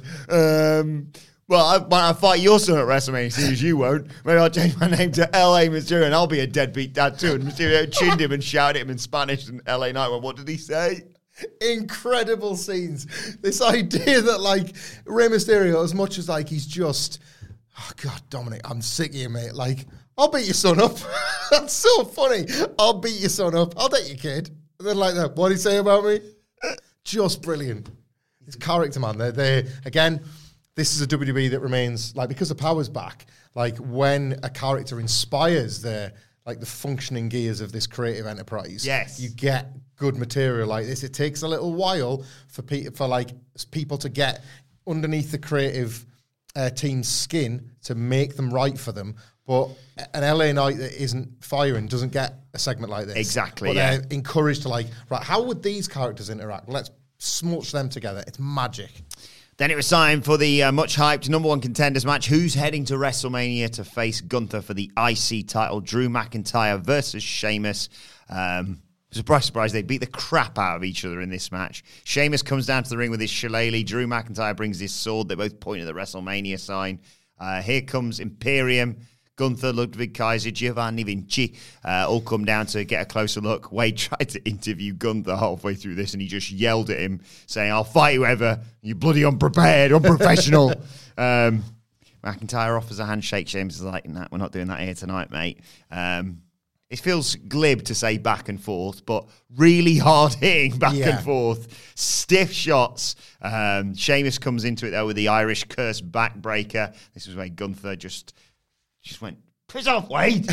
well, I'll fight your son at WrestleMania, seeing as you won't. Maybe I'll change my name to LA Mysterio and I'll be a deadbeat dad too. And Mysterio chinned him and shouted at him in Spanish, and LA Knight went, what did he say? Incredible scenes. This idea that, like, Rey Mysterio, as much as, like, he's just, oh God, Dominic, I'm sick of you, mate. Like, I'll beat your son up. That's so funny. I'll beat your son up. I'll date your kid. And then, like, that, what did he say about me? Just brilliant. His character, man. They again, this is a WWE that remains, like, because the power's back, like, when a character inspires the functioning gears of this creative enterprise, yes, you get good material like this. It takes a little while for people to get underneath the creative team's skin to make them right for them. But an LA Knight that isn't firing doesn't get a segment like this. Exactly, but yeah. they're encouraged to, like, right, how would these characters interact? Let's smush them together. It's magic. Then it was time for the much-hyped number one contenders match. Who's heading to WrestleMania to face Gunther for the IC title? Drew McIntyre versus Sheamus. Surprise, they beat the crap out of each other in this match. Sheamus comes down to the ring with his shillelagh. Drew McIntyre brings his sword. They both point at the WrestleMania sign. Here comes Imperium. Gunther, Ludwig Kaiser, Giovanni Vinci all come down to get a closer look. Wade tried to interview Gunther halfway through this, and he just yelled at him, saying, I'll fight whoever. You bloody unprepared, unprofessional. McIntyre offers a handshake. Sheamus is like, nah, we're not doing that here tonight, mate. It feels glib to say back and forth, but really hard-hitting back and forth. Stiff shots. Sheamus comes into it, though, with the Irish curse backbreaker. This was where Gunther just went, piss off, Wade.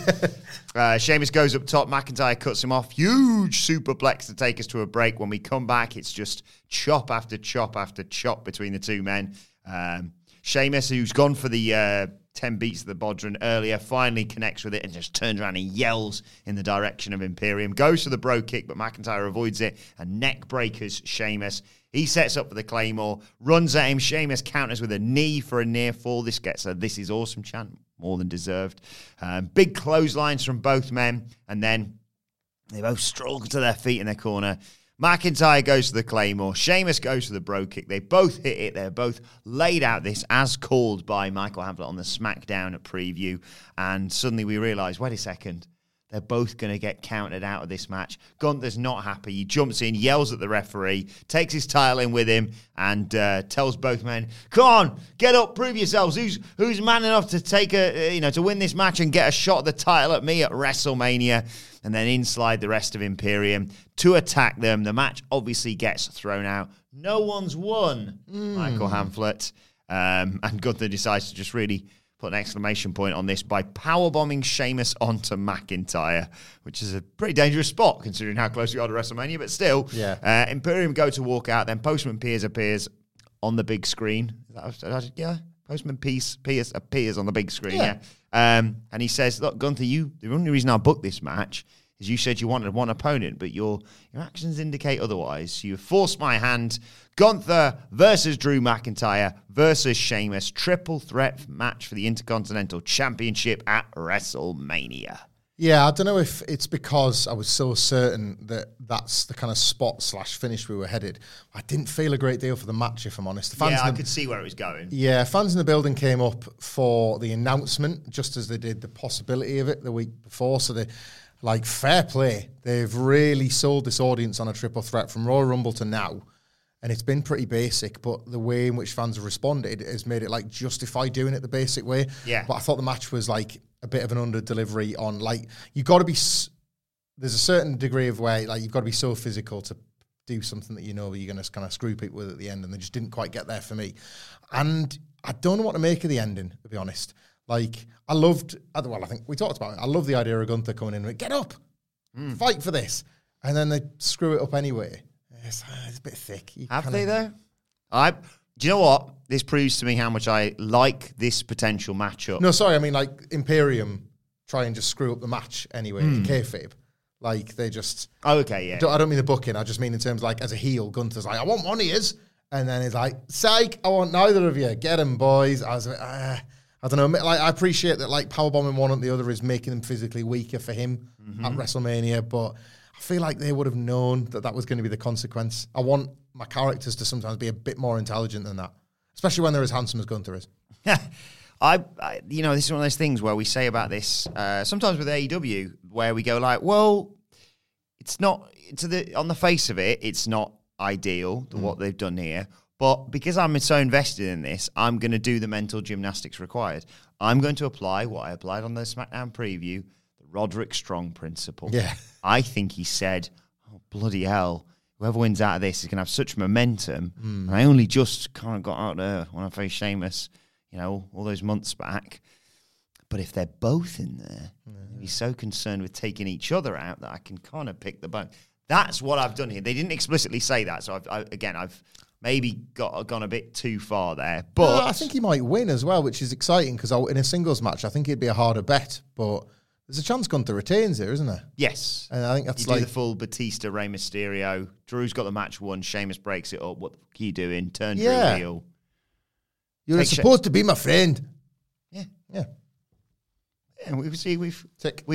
Sheamus goes up top. McIntyre cuts him off. Huge superplex to take us to a break. When we come back, it's just chop after chop after chop between the two men. Sheamus, who's gone for the 10 beats of the Bodhrán earlier, finally connects with it and just turns around and yells in the direction of Imperium. Goes for the bro kick, but McIntyre avoids it and neck breakers Sheamus. He sets up for the Claymore, runs at him. Sheamus counters with a knee for a near fall. This gets a "This is awesome" chant, more than deserved. Big clotheslines from both men, and then they both struggle to their feet in their corner. McIntyre goes to the Claymore. Sheamus goes to the bro kick. They both hit it. They're both laid out this as called by Michael Hamflett on the SmackDown preview. And suddenly we realise, wait a second, they're both going to get counted out of this match. Gunther's not happy. He jumps in, yells at the referee, takes his title in with him, and tells both men, "Come on, get up, prove yourselves. Who's man enough to take to win this match and get a shot at the title at me at WrestleMania?" And then in slide the rest of Imperium to attack them. The match obviously gets thrown out. No one's won, Michael Hamflett. And Gunther decides to just really put an exclamation point on this by powerbombing Sheamus onto McIntyre, which is a pretty dangerous spot considering how close we are to WrestleMania, but still. Yeah. Imperium go to walk out, then Postman Pierce appears on the big screen. Postman Pierce appears on the big screen, yeah. And he says, look, Gunther, the only reason I booked this match is you said you wanted one opponent, but your actions indicate otherwise. You forced my hand. Gunther versus Drew McIntyre versus Sheamus. Triple threat match for the Intercontinental Championship at WrestleMania. Yeah, I don't know if it's because I was so certain that that's the kind of spot/finish we were headed. I didn't feel a great deal for the match, if I'm honest. I could see where it was going. Yeah, fans in the building came up for the announcement, just as they did the possibility of it the week before. So they, fair play. They've really sold this audience on a triple threat from Royal Rumble to now. And it's been pretty basic, but the way in which fans have responded has made it justify doing it the basic way. Yeah. But I thought the match was a bit of an under delivery on you've got to be. There's a certain degree of way you've got to be so physical to do something that you know you're going to kind of screw people with at the end, and they just didn't quite get there for me. And I don't know what to make of the ending, to be honest. Like, I think we talked about it. I love the idea of Gunther coming in and get up, fight for this. And then they screw it up anyway. It's a bit thick. Have they, though? Do you know what? This proves to me how much I like this potential matchup. No, sorry. I mean, like, Imperium try and just screw up the match anyway in kayfabe. Like, they just... Oh, okay, yeah. I don't mean the booking. I just mean in terms, like, as a heel, Gunther's like, I want one of yous. And then he's like, psych, I want neither of you. Get him, boys. I was like, I don't know. Like, I appreciate that, like, powerbombing one and the other is making them physically weaker for him at WrestleMania, but I feel like they would have known that was going to be the consequence. I want my characters to sometimes be a bit more intelligent than that, especially when they're as handsome as Gunther is. I this is one of those things where we say about this sometimes with AEW, where we go like, well, it's not on the face of it, it's not ideal what they've done here, but because I'm so invested in this, I'm going to do the mental gymnastics required. I'm going to apply what I applied on the SmackDown preview, the Roderick Strong principle. Yeah, I think he said, "Oh bloody hell! Whoever wins out of this is going to have such momentum." And I only just kind of got out there when I faced Sheamus, all those months back. But if they're both in there, he's so concerned with taking each other out that I can kind of pick the bone. That's what I've done here. They didn't explicitly say that, so I've maybe gone a bit too far there. But I think he might win as well, which is exciting because in a singles match, I think it'd be a harder bet. But there's a chance Gunther retains here, isn't there? Yes, and I think that's you do the full Batista, Rey Mysterio. Drew's got the match won. Sheamus breaks it up. What the fuck are you doing? Turn Drew heel. You're supposed to be my friend. Yeah. And we've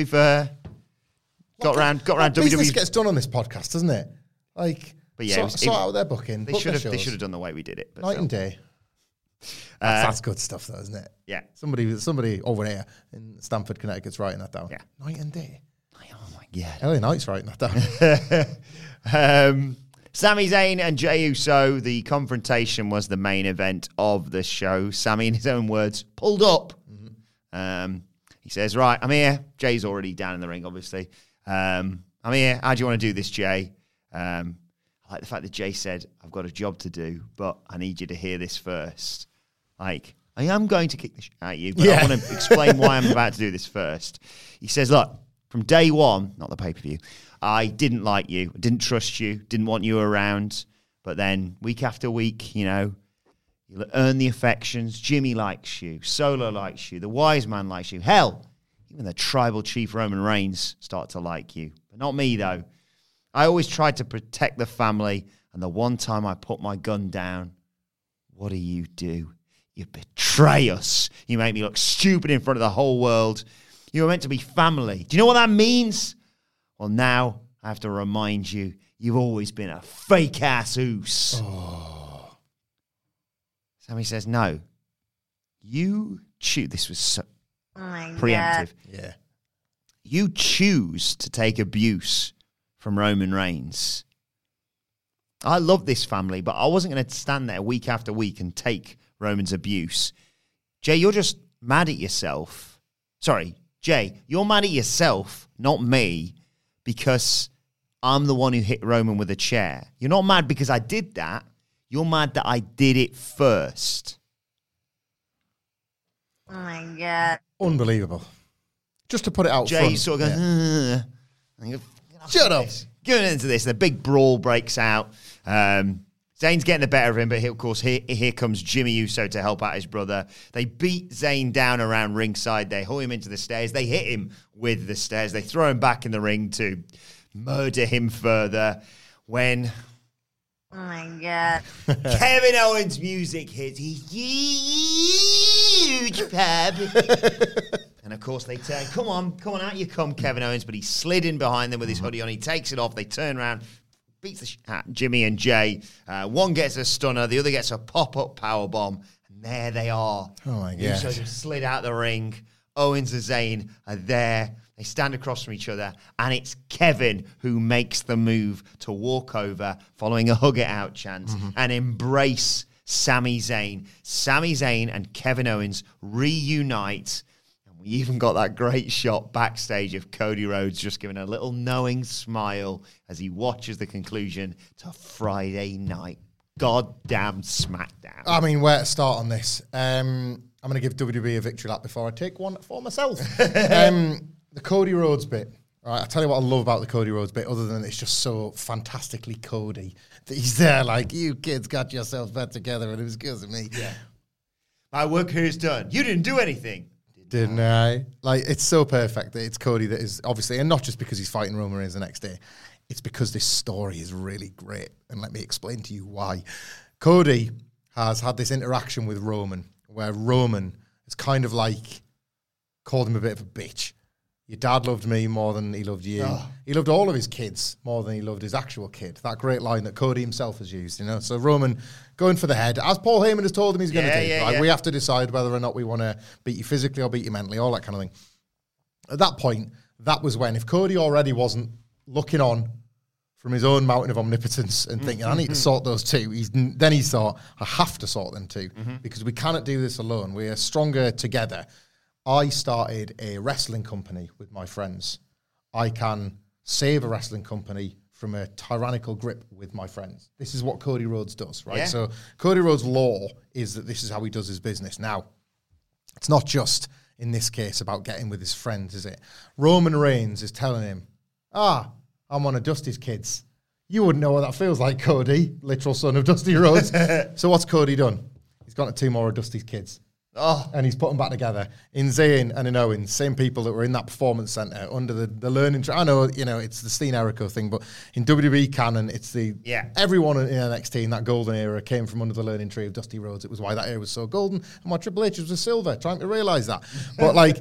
got around WWE. Business gets done on this podcast, doesn't it? Like, but yeah, sort out their booking. They should have done the way we did it. But Night and day. That's good stuff, though, isn't it? Yeah. Somebody over here in Stamford, Connecticut's writing that down. Yeah. Night and day. Oh my god. LA Knight's writing that down. Sami Zayn and Jey Uso, the confrontation was the main event of the show. Sami, in his own words, pulled up. He says, right, I'm here. Jay's already down in the ring, obviously. I'm here. How do you want to do this, Jay? I like the fact that Jay said, I've got a job to do, but I need you to hear this first. Like, I am going to kick the shit at you, but I want to explain why I'm about to do this first. He says, look, from day one, not the pay-per-view, I didn't like you, didn't trust you, didn't want you around. But then week after week, you'll earn the affections. Jimmy likes you. Solo likes you. The wise man likes you. Hell, even the tribal chief Roman Reigns start to like you. But not me, though. I always tried to protect the family, and the one time I put my gun down, what do? You betray us. You make me look stupid in front of the whole world. You were meant to be family. Do you know what that means? Well, now I have to remind you, you've always been a fake-ass oos. Oh. Sami says, no. You choose. This was so preemptive. Yeah. You choose to take abuse from Roman Reigns. I love this family, but I wasn't going to stand there week after week and take Roman's abuse. Jay, you're just mad at yourself. Sorry, Jay, you're mad at yourself, not me, because I'm the one who hit Roman with a chair. You're not mad because I did that. You're mad that I did it first. Oh my God. Unbelievable. Just to put it out Jay front. sort of goes, Shut up. Going into this, the big brawl breaks out. Zayn's getting the better of him, but of course, here comes Jimmy Uso to help out his brother. They beat Zayn down around ringside. They haul him into the stairs. They hit him with the stairs. They throw him back in the ring to murder him further. When... Oh my God. Kevin Owens' music hits. He's huge, Pab. And of course they turn, come on, out you come, Kevin Owens. But he slid in behind them with his hoodie on. He takes it off. They turn around, beats the shit out of Jimmy and Jay. One gets a stunner. The other gets a pop-up powerbomb. And there they are. Oh my God. Uso just slid out the ring. Owens and Zayn are there. They stand across from each other, and it's Kevin who makes the move to walk over following a hug it out chant and embrace Sami Zayn. Sami Zayn and Kevin Owens reunite, and We even got that great shot backstage of Cody Rhodes just giving a little knowing smile as he watches the conclusion to Friday night goddamn SmackDown. I mean, where to start on this? I'm going to give WWE a victory lap before I take one for myself. The Cody Rhodes bit. All right, I'll tell you what I love about the Cody Rhodes bit, other than it's just so fantastically Cody, that he's there like, you kids got yourselves back together and it was because of me. Yeah. My work here is done. You didn't do anything. Didn't I? Like, it's so perfect that it's Cody that is obviously, and not just because he's fighting Roman Reigns the next day, it's because this story is really great. And let me explain to you why. Cody has had this interaction with Roman where Roman is kind of like called him a bit of a bitch. Your dad loved me more than he loved you. Oh. He loved all of his kids more than he loved his actual kid. That great line that Cody himself has used, you know. So Roman going for the head, as Paul Heyman has told him he's going to do. Right? We have to decide whether or not we want to beat you physically or beat you mentally, all that kind of thing. At that point, that was when, if Cody already wasn't looking on from his own mountain of omnipotence and thinking, I need to sort those two, then he thought, I have to sort them too, because we cannot do this alone. We are stronger together. I started a wrestling company with my friends. I can save a wrestling company from a tyrannical grip with my friends. This is what Cody Rhodes does, right? Yeah. So Cody Rhodes' law is that this is how he does his business. Now, it's not just, in this case, about getting with his friends, is it? Roman Reigns is telling him, I'm one of Dusty's kids. You wouldn't know what that feels like, Cody, literal son of Dusty Rhodes. So what's Cody done? He's gone to 2 more of Dusty's kids. Oh. And he's put them back together in Zayn and in Owens, same people that were in that performance center under the learning. I know, you know, it's the Steen Jericho thing, but in WWE canon, it's everyone in NXT in that golden era came from under the learning tree of Dusty Rhodes. It was why that era was so golden and why Triple H was a silver. Trying to realize that, but like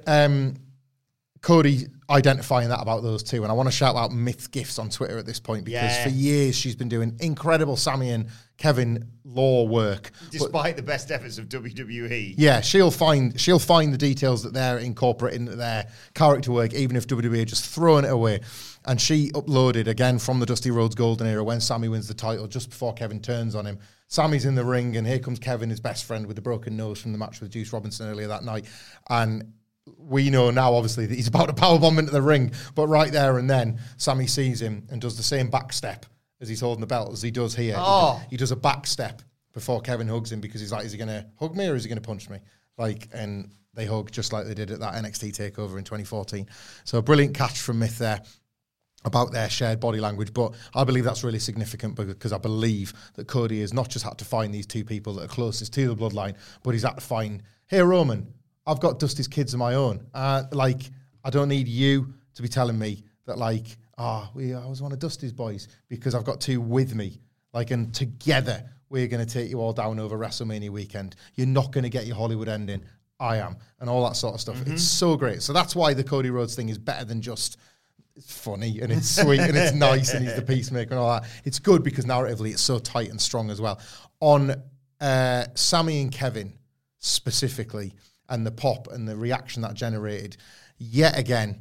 Cody identifying that about those two, and I want to shout out Myth Gifts on Twitter at this point because for years she's been doing incredible Sami and Kevin law work, despite the best efforts of WWE. Yeah, she'll find the details that they're incorporating into their character work, even if WWE are just throwing it away. And she uploaded again from the Dusty Rhodes Golden Era when Sami wins the title, just before Kevin turns on him. Sami's in the ring, and here comes Kevin, his best friend, with the broken nose from the match with Juice Robinson earlier that night, and we know now, obviously, that he's about to powerbomb into the ring, but right there and then, Sami sees him and does the same back step as he's holding the belt as he does here. Oh. He does a back step before Kevin hugs him because he's like, is he going to hug me or is he going to punch me? Like, and they hug just like they did at that NXT takeover in 2014. So a brilliant catch from Myth there about their shared body language, but I believe that's really significant because I believe that Cody has not just had to find these two people that are closest to the bloodline, but he's had to find, hey, Roman, I've got Dusty's kids of my own. Like, I don't need you to be telling me that, like, I was one of Dusty's boys because I've got 2 with me. Like, and together we're going to take you all down over WrestleMania weekend. You're not going to get your Hollywood ending. I am. And all that sort of stuff. It's so great. So that's why the Cody Rhodes thing is better than just, it's funny and it's sweet and it's nice and he's the peacemaker and all that. It's good because narratively it's so tight and strong as well. On Sami and Kevin specifically, and the pop and the reaction that generated, yet again,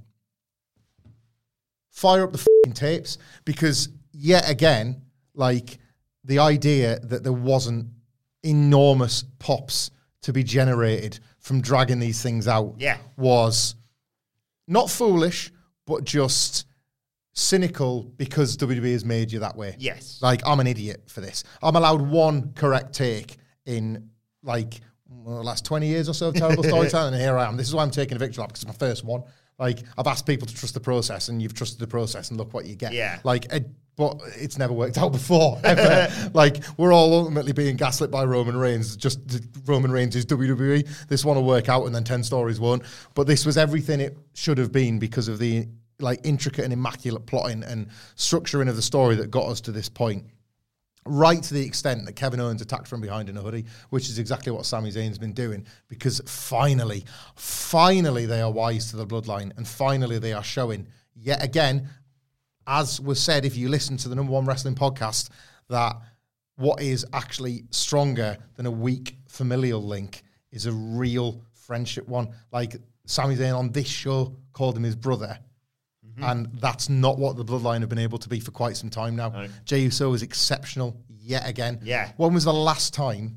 fire up the f***ing tapes, because yet again, like, the idea that there wasn't enormous pops to be generated from dragging these things out was not foolish, but just cynical because WWE has made you that way. Yes. Like, I'm an idiot for this. I'm allowed one correct take in, like, the last 20 years or so of terrible storytelling, and here I am. This is why I'm taking a victory lap, because it's my first one. Like, I've asked people to trust the process, and you've trusted the process, and look what you get. Yeah. Like, but it's never worked out before, ever. Like, we're all ultimately being gaslit by Roman Reigns. Just Roman Reigns is WWE. This one will work out, and then 10 stories won't. But this was everything it should have been because of the, like, intricate and immaculate plotting and structuring of the story that got us to this point. Right to the extent that Kevin Owens attacked from behind in a hoodie, which is exactly what Sami Zayn's been doing, because finally they are wise to the bloodline, and finally they are showing, yet again, as was said, if you listen to the #1 wrestling podcast, that what is actually stronger than a weak familial link is a real friendship one. Like, Sami Zayn on this show called him his brother. And that's not what the bloodline have been able to be for quite some time now. No. Jey Uso is exceptional yet again. Yeah. When was the last time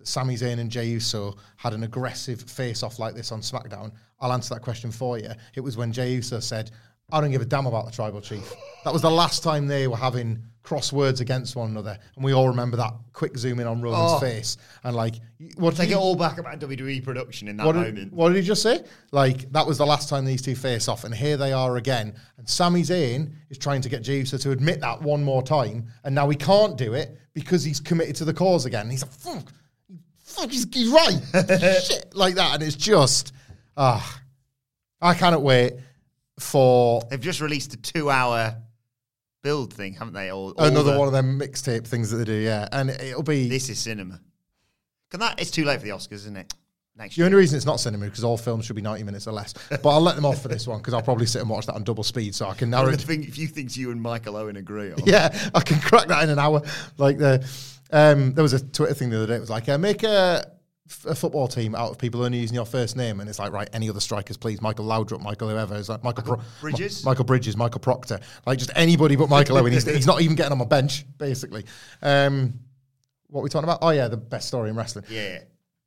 Sami Zayn and Jey Uso had an aggressive face-off like this on SmackDown, I'll answer that question for you. It was when Jey Uso said, I don't give a damn about the Tribal Chief. That was the last time they were having crosswords against one another. And we all remember that quick zoom in on Roman's face. And like, what Take it all back about WWE production in that moment. What did he just say? Like, that was the last time these two face off, and here they are again. And Sami Zayn is trying to get Jey Uso to admit that one more time, and now he can't do it because he's committed to the cause again. He's like, fuck, he's right. Shit, like that. And it's just, I cannot wait for... They've just released a 2-hour build thing, haven't they? Another one of them mixtape things that they do, yeah. And it'll be... This is cinema. It's too late for the Oscars, isn't it? Next year. The only reason it's not cinema is because all films should be 90 minutes or less. But I'll let them off for this one because I'll probably sit and watch that on double speed so I can narrow it. A few things you and Michael Owen agree on. Yeah, I can crack that in an hour. Like there was a Twitter thing the other day. It was like, make a football team out of people only using your first name, and it's like, right, any other strikers, please. Michael Laudrup, Michael whoever. It's like Michael Bridges, Michael Bridges, Michael Proctor, like just anybody but Michael Owen. He's not even getting on my bench, basically. What are we talking about? Oh yeah, the best story in wrestling. Yeah,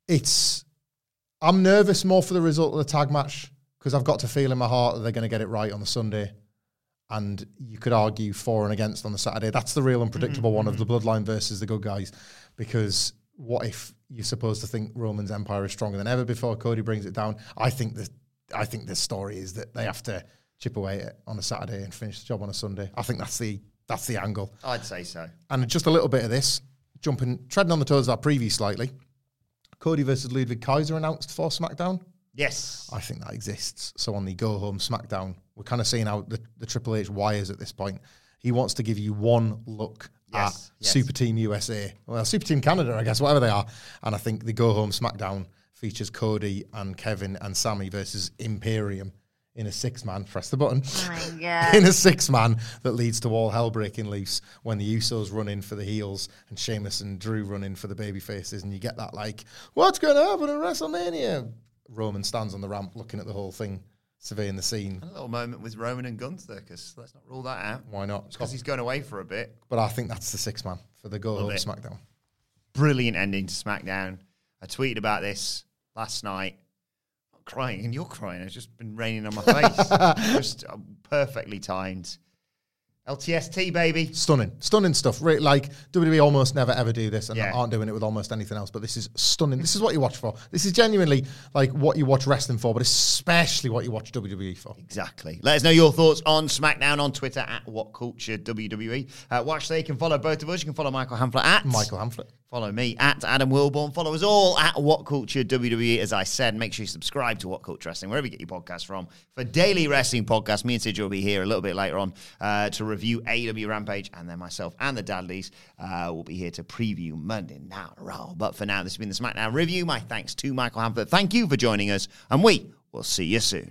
I'm nervous more for the result of the tag match because I've got to feel in my heart that they're going to get it right on the Sunday, and you could argue for and against on the Saturday. That's the real unpredictable one of the Bloodline versus the Good Guys, because what if you're supposed to think Roman's empire is stronger than ever before Cody brings it down? I think the story is that they have to chip away at it on a Saturday and finish the job on a Sunday. I think that's the angle. I'd say so. And just a little bit of this, treading on the toes of our preview slightly. Cody versus Ludwig Kaiser announced for SmackDown. Yes. I think that exists. So on the Go Home SmackDown, we're kind of seeing how the Triple H wires at this point. He wants to give you one look at Super Team USA. Well, Super Team Canada, I guess, whatever they are. And I think the Go Home SmackDown features Cody and Kevin and Sami versus Imperium in a 6-man, press the button, Oh my God. in a 6-man that leads to all hell breaking loose when the Usos run in for the heels and Sheamus and Drew run in for the baby faces, and you get that like, what's going to happen at WrestleMania? Roman stands on the ramp looking at the whole thing, surveying the scene. A little moment with Roman and Gunther, because let's not rule that out. Why not? Because he's going away for a bit. But I think that's the 6-man for the Go Home SmackDown. Brilliant ending to SmackDown. I tweeted about this last night. I'm crying, and you're crying. It's just been raining on my face. Just perfectly timed. LTST, baby. Stunning stuff. Like, WWE almost never ever do this and aren't doing it with almost anything else, but this is stunning. This is what you watch for. This is genuinely like what you watch wrestling for, but especially what you watch WWE for. Exactly. Let us know your thoughts on SmackDown on Twitter at WhatCultureWWE. Watch there. You can follow both of us. You can follow Michael Hamflett at Michael Hamflett. Follow me at Adam Wilborn. Follow us all at What Culture WWE. As I said, make sure you subscribe to What Culture Wrestling, wherever you get your podcasts from. For daily wrestling podcasts, me and Sidge will be here a little bit later on to review AEW Rampage, and then myself and the Dadleys will be here to preview Monday Night Raw. But for now, this has been the SmackDown review. My thanks to Michael Hamflett. Thank you for joining us, and we will see you soon.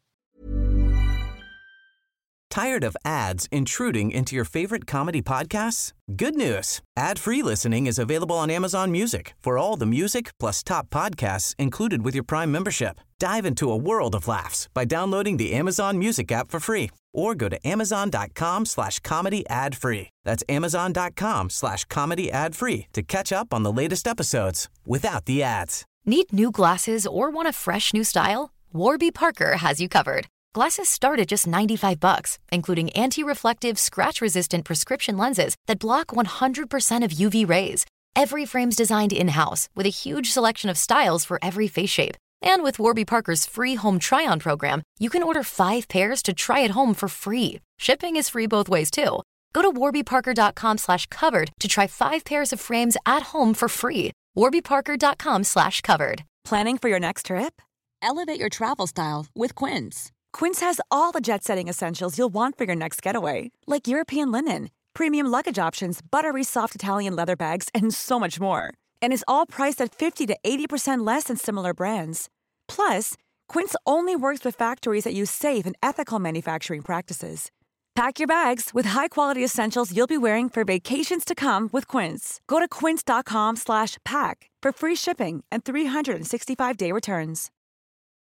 Tired of ads intruding into your favorite comedy podcasts? Good news. Ad-free listening is available on Amazon Music for all the music plus top podcasts included with your Prime membership. Dive into a world of laughs by downloading the Amazon Music app for free or go to amazon.com/comedy ad-free. That's amazon.com/comedy ad-free to catch up on the latest episodes without the ads. Need new glasses or want a fresh new style? Warby Parker has you covered. Glasses start at just $95, including anti-reflective, scratch-resistant prescription lenses that block 100% of UV rays. Every frame's designed in-house with a huge selection of styles for every face shape. And with Warby Parker's free home try-on program, you can order 5 pairs to try at home for free. Shipping is free both ways, too. Go to warbyparker.com/covered to try 5 pairs of frames at home for free. warbyparker.com/covered. Planning for your next trip? Elevate your travel style with Quince. Quince has all the jet-setting essentials you'll want for your next getaway, like European linen, premium luggage options, buttery soft Italian leather bags, and so much more. And is all priced at 50 to 80% less than similar brands. Plus, Quince only works with factories that use safe and ethical manufacturing practices. Pack your bags with high-quality essentials you'll be wearing for vacations to come with Quince. Go to quince.com/pack for free shipping and 365-day returns.